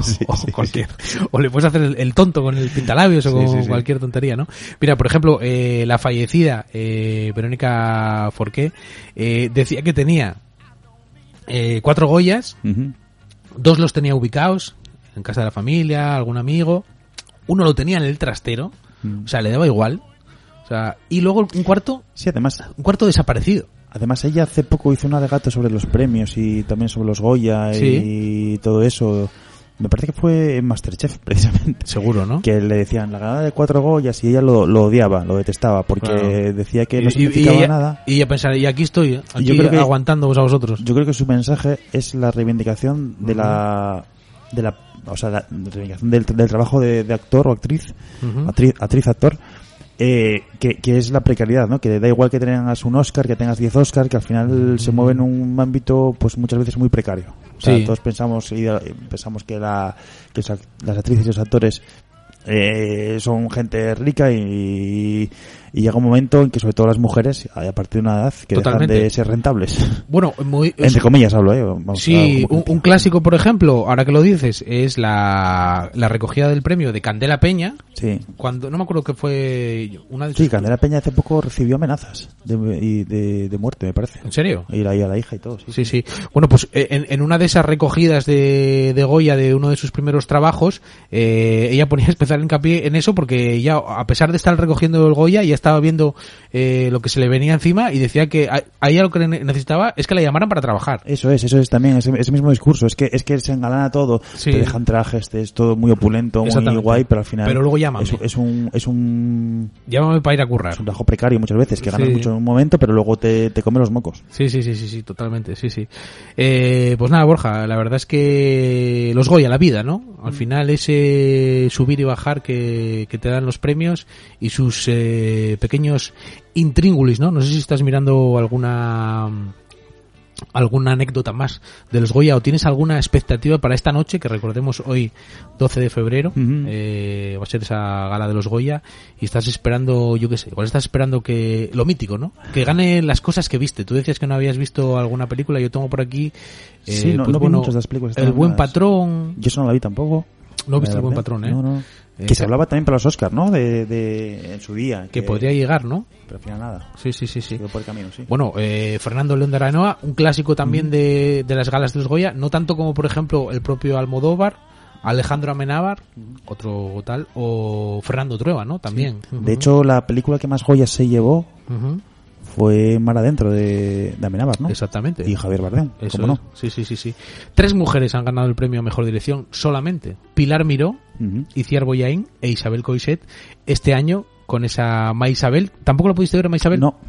o le puedes hacer el tonto con el pintalabios o con cualquier tontería, ¿no? Mira, por ejemplo, la fallecida Verónica Forqué decía que tenía 4 Goyas, 2 los tenía ubicados en casa de la familia, algún amigo, 1 lo tenía en el trastero, o sea, le daba igual, o sea, y luego un cuarto desaparecido. Además, ella hace poco hizo un alegato sobre los premios y también sobre los Goya y todo eso. Me parece que fue en Masterchef, precisamente. Seguro, ¿no? Que le decían la ganada de 4 Goyas y ella lo odiaba, lo detestaba, porque decía que no significaba nada. Y ella pensaba, y aquí estoy, aguantándoos a vosotros. Yo creo que su mensaje es la reivindicación de la reivindicación del trabajo de actor o actriz, actor, que es la precariedad, ¿no? Que da igual que tengas un Oscar, que tengas 10 Oscar, que al final se mueve en un ámbito pues muchas veces muy precario. O sea, todos pensamos que las actrices y los actores son gente rica y llega un momento en que sobre todo las mujeres, a partir de una edad, que Totalmente. dejan de ser rentables. Bueno, entre comillas hablo, Vamos sí, a un clásico, por ejemplo, ahora que lo dices, es la recogida del premio de Candela Peña. Sí. Cuando, no me acuerdo que fue una de Sí, sus... Candela Peña hace poco recibió amenazas de muerte, me parece. ¿En serio? Y a la hija y todo, sí. Sí. Bueno, pues en una de esas recogidas de Goya, de uno de sus primeros trabajos, ella ponía especial hincapié en eso porque ya, a pesar de estar recogiendo el Goya, ya estaba viendo lo que se le venía encima y decía que a ella lo que necesitaba es que la llamaran para trabajar. Eso es también ese mismo discurso. Es que se engalana todo, Sí. te dejan trajes, es todo muy opulento, muy Exactamente. guay, pero al final Pero luego llámame. es un Llámame para ir a currar. Es un trabajo precario muchas veces, que ganas Sí. mucho en un momento, pero luego te come los mocos. Sí, totalmente, sí. Pues nada, Borja, la verdad es que los Goya, la vida, ¿no? Al final ese subir y bajar que te dan los premios y sus pequeños intríngulis, ¿no? No sé si estás mirando alguna anécdota más de los Goya o tienes alguna expectativa para esta noche, que recordemos hoy 12 de febrero, va a ser esa gala de los Goya y estás esperando, yo qué sé, igual estás esperando que, lo mítico, ¿no? Que gane las cosas que viste. Tú decías que no habías visto alguna película, yo tengo por aquí Sí, no vi muchas de las películas. El Buen Patrón. Yo eso no la vi tampoco. No viste El Buen Patrón, ¿eh? No. Que se hablaba también para los Oscars, ¿no? De en su día. Que podría llegar, ¿no? Pero al final nada. Sí. Quedó por el camino, sí. Bueno, Fernando León de Aranoa, un clásico también de las galas de los Goya, no tanto como por ejemplo el propio Almodóvar, Alejandro Amenábar, otro tal, o Fernando Trueba, ¿no? También. Sí. De hecho, la película que más Goya se llevó fue Mar Adentro de Amenábar, ¿no? Exactamente. Y Javier Bardem, Eso ¿cómo no? es. Sí. 3 mujeres han ganado el premio a Mejor Dirección solamente. Pilar Miró, Itziar Boyain e Isabel Coixet este año con esa Ma Isabel. ¿Tampoco lo pudiste ver, Ma Isabel? No.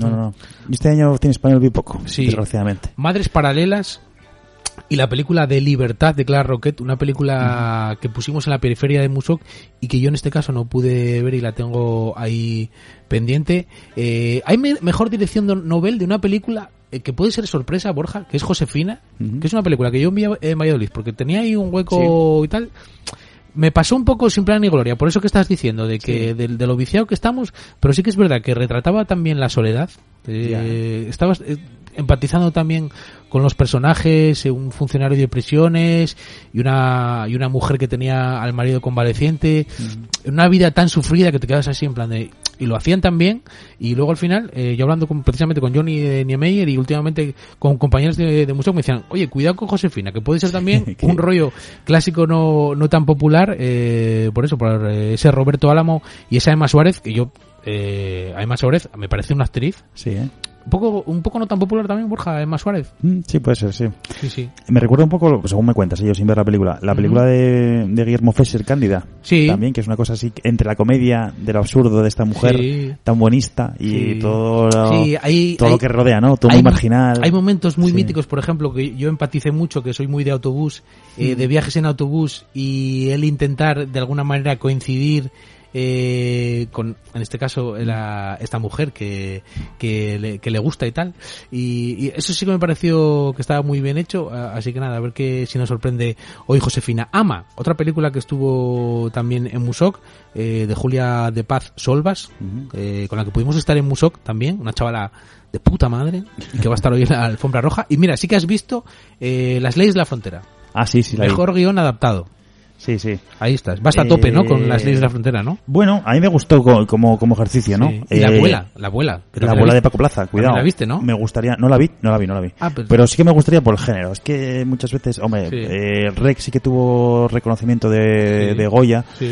Este año tiene español vi poco, sí. Desgraciadamente. Madres Paralelas y la película de Libertad de Clara Roquet, una película que pusimos en la periferia de Musoc y que yo en este caso no pude ver y la tengo ahí pendiente. Hay mejor dirección novel de una película que puede ser sorpresa, Borja, que es Josefina, que es una película que yo envié en Valladolid porque tenía ahí un hueco y tal. Me pasó un poco sin plan ni gloria, por eso que estás diciendo, de que de lo viciado que estamos, pero sí que es verdad que retrataba también la soledad. Estabas empatizando también con los personajes, un funcionario de prisiones y una mujer que tenía al marido convaleciente, una vida tan sufrida que te quedas así en plan de... Y lo hacían tan bien, y luego al final, yo hablando precisamente con Johnny de Niemeyer y últimamente con compañeros de museo me decían, oye, cuidado con Josefina, que puede ser también un rollo clásico no tan popular, por eso, por ese Roberto Álamo y esa Emma Suárez, que yo, Emma Suárez me parece una actriz. Sí, Un poco no tan popular también, Borja, Emma Suárez. Sí, puede ser, sí. Sí. Me recuerda un poco, según me cuentas, yo sin ver la película de Guillermo Fesser, Cándida. Sí. También, que es una cosa así, entre la comedia de lo absurdo de esta mujer tan buenista y todo lo que rodea, ¿no? Todo muy marginal. Hay momentos muy míticos, por ejemplo, que yo empaticé mucho, que soy muy de autobús, de viajes en autobús, y él intentar de alguna manera coincidir con, en este caso, esta mujer que le gusta y tal, y eso sí que me pareció que estaba muy bien hecho, así que nada, a ver si nos sorprende hoy Josefina. Ama, otra película que estuvo también en Musoc, de Julia de Paz Solvas, con la que pudimos estar en Musoc también, una chavala de puta madre, y que va a estar hoy en la alfombra roja. Y mira, sí que has visto Las Leyes de la Frontera. Sí, mejor guión adaptado. Sí. Ahí estás. Vas a tope, ¿no? Con Las Leyes de la Frontera, ¿no? Bueno, a mí me gustó como ejercicio, ¿no? Sí. Y la abuela. La abuela de Paco Plaza, cuidado. ¿La viste, no? Me gustaría... No la vi. Pero sí que me gustaría por el género. Es que muchas veces... Hombre, Rec sí que tuvo reconocimiento de Goya. Sí.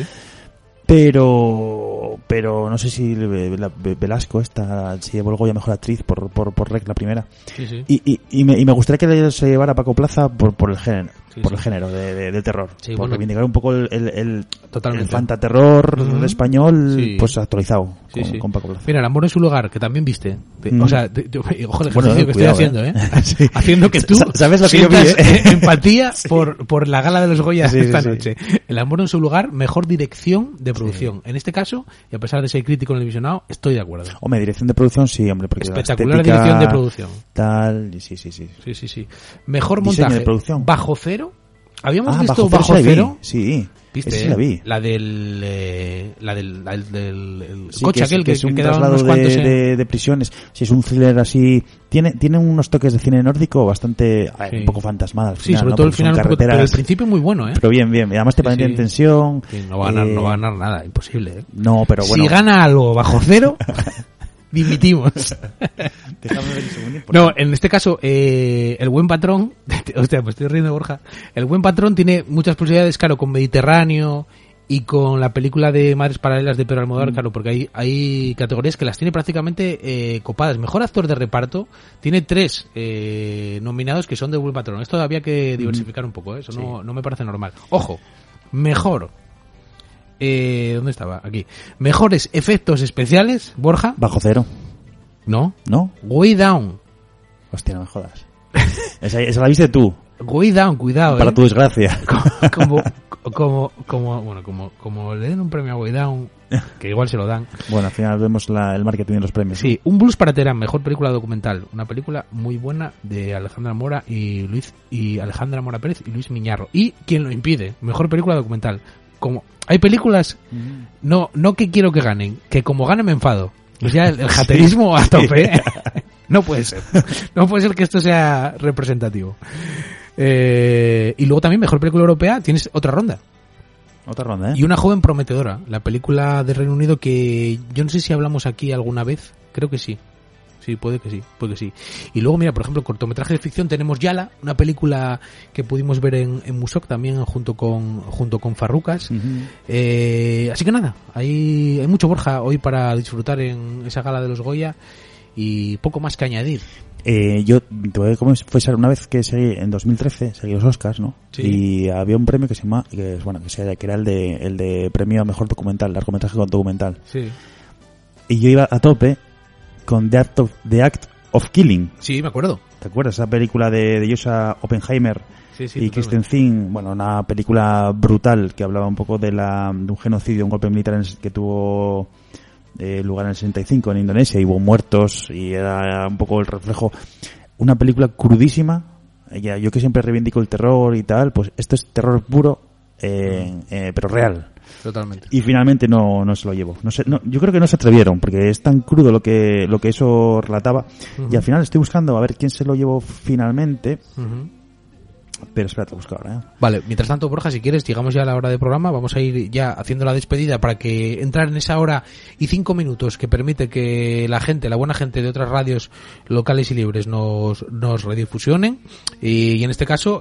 Pero no sé si Velasco se llevó el Goya Mejor Actriz por Rec, la primera. Sí. Y me gustaría que se llevara Paco Plaza por el género. El género del terror. Sí, por reivindicar un poco el fantaterror español, pues actualizado con Paco Plaza. Mira, El amor en su lugar, que también viste. O sea, ojo el ejercicio que estoy haciendo, Sí. Haciendo que tú ¿sabes lo que yo vi? Empatía por la gala de los Goya esta noche. El amor en su lugar, mejor dirección de producción. En este caso, y a pesar de ser crítico en el visionado, estoy de acuerdo. Hombre, dirección de producción sí, hombre. Porque espectacular dirección de producción. Tal, sí. Mejor montaje, de producción. Bajo Cero, Habíamos visto Bajo Cero. Sí. ¿Viste? Esa la vi. La del Sí, coche aquel que es un quedaban traslado unos cuantos de prisiones. Sí, es un thriller así. Tiene unos toques de cine nórdico bastante un poco fantasmal al final. Sí, sobre ¿no? todo el Porque final, son un poco, pero el principio muy bueno, ¿eh? Pero bien. Y además te mantiene en tensión. Sí, no va a ganar nada, imposible, ¿eh? No, pero bueno. Si gana algo Bajo Cero, dimitimos. Déjame ver un segundo. No, en este caso, El Buen Patrón, hostia, me estoy riendo, Borja. El Buen Patrón tiene muchas posibilidades, claro, con Mediterráneo y con la película de Madres Paralelas de Pedro Almodóvar, claro, porque hay categorías que las tiene prácticamente copadas. Mejor actor de reparto tiene 3 nominados que son de Buen Patrón. Esto había que diversificar un poco, ¿eh? Eso no me parece normal. Ojo, mejor... ¿dónde estaba? Aquí. Mejores efectos especiales, Borja. Bajo Cero. ¿No? ¿No? Way Down. Hostia, no me jodas. Esa la viste tú. Way Down, cuidado, Para tu desgracia. Como le den un premio a Way Down, que igual se lo dan. Bueno, al final vemos el marketing de los premios. Sí, Un Blues para Teherán, mejor película documental. Una película muy buena de Alejandra Mora y Alejandra Mora Pérez y Luis Miñarro. Y ¿Quién lo impide? Mejor película documental. Como hay películas, no que quiero que ganen, que como gane me enfado. Pues ya el jaterismo a tope, ¿eh? No puede ser. No puede ser que esto sea representativo. Y luego también mejor película europea, tienes otra ronda. Otra ronda, ¿eh? Y Una joven prometedora, la película de Reino Unido que yo no sé si hablamos aquí alguna vez, creo que sí. Sí, puede que sí. Y luego, mira, por ejemplo, cortometraje de ficción tenemos Yala, una película que pudimos ver en Musok también junto con Farrucas. Así que nada, hay mucho, Borja, hoy para disfrutar en esa gala de los Goya y poco más que añadir. Yo te voy a confesar, una vez que seguí en 2013, seguí los Oscars, ¿no? Sí. Y había un premio que era el de premio a mejor documental, largometraje con documental. Sí. Y yo iba a tope con The Act of Killing. Sí, me acuerdo. ¿Te acuerdas? Esa película de Joshua Oppenheimer y Kristen Zinn. Bueno, una película brutal que hablaba un poco de un genocidio, un golpe militar que tuvo lugar en el 65 en Indonesia, y hubo muertos y era un poco el reflejo. Una película crudísima. Yo que siempre reivindico el terror y tal, pues esto es terror puro, pero real. Totalmente. Y finalmente no se lo llevo. Yo creo que no se atrevieron, porque es tan crudo lo que eso relataba. Y al final estoy buscando a ver quién se lo llevó finalmente. Pero espérate, busco ahora, ¿eh? Vale, mientras tanto, Borja, si quieres, llegamos ya a la hora de programa. Vamos a ir ya haciendo la despedida para que entrar en esa hora y 5 minutos que permite que la buena gente de otras radios locales y libres nos redifusionen. Y en este caso,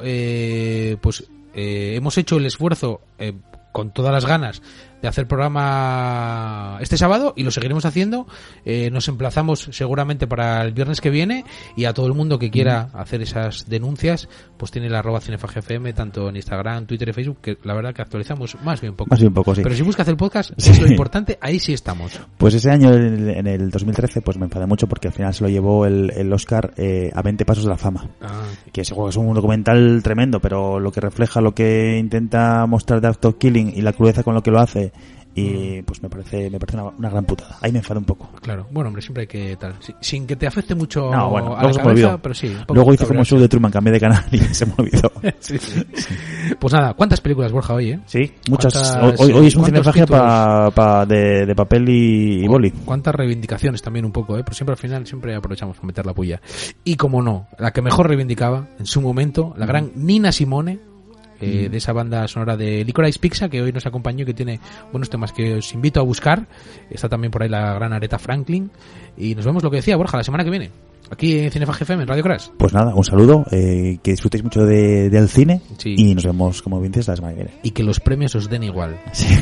hemos hecho el esfuerzo con todas las ganas de hacer programa este sábado y lo seguiremos haciendo. Nos emplazamos seguramente para el viernes que viene, y a todo el mundo que quiera hacer esas denuncias pues tiene el @cinefagfm tanto en Instagram, Twitter y Facebook, que la verdad que actualizamos más bien poco. Sí. Pero si busca hacer podcast, es lo importante, ahí sí estamos. Pues ese año, en el 2013, pues me enfadé mucho porque al final se lo llevó el Oscar a 20 pasos de la fama. Que es un documental tremendo, pero lo que refleja, lo que intenta mostrar The Act of Killing y la crudeza con lo que lo hace, y pues me parece una gran putada. Ahí me enfado un poco. Claro, bueno, hombre, siempre hay que tal, sin que te afecte mucho a la cabeza, pero sí. Luego hice como el show de Truman, cambié de canal y se me olvidó. Sí. Pues nada, ¿cuántas películas, Borja, hoy, eh? Sí, muchas. Hoy es un cinefagia de papel y boli. ¿Cuántas reivindicaciones también un poco, Pero siempre al final, siempre aprovechamos para meter la puya. Y como no, la que mejor reivindicaba en su momento, la gran Nina Simone, de esa banda sonora de Licorice Pizza, que hoy nos acompañó y que tiene buenos temas que os invito a buscar. Está también por ahí la gran Aretha Franklin. Y nos vemos, lo que decía Borja, la semana que viene, aquí en Cinefag FM, en Radio Crash. Pues nada, un saludo, que disfrutéis mucho del cine, y nos vemos, como bien dices, la semana que viene. Y que los premios os den igual. Sí.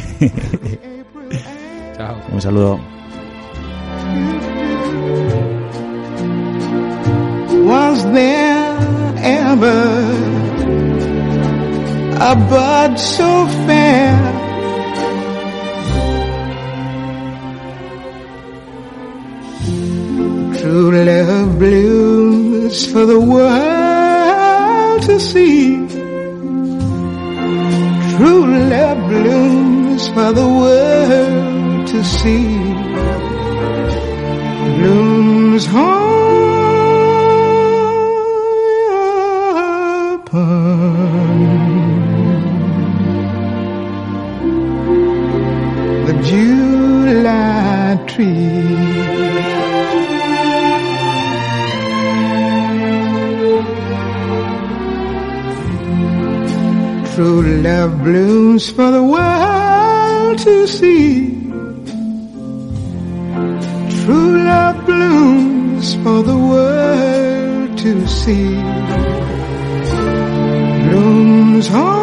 Chao. Un saludo. Was there ever a bud so fair? True love blooms for the world to see. True love blooms for the world to see. Blooms upon True love blooms for the world to see. True love blooms for the world to see. Blooms on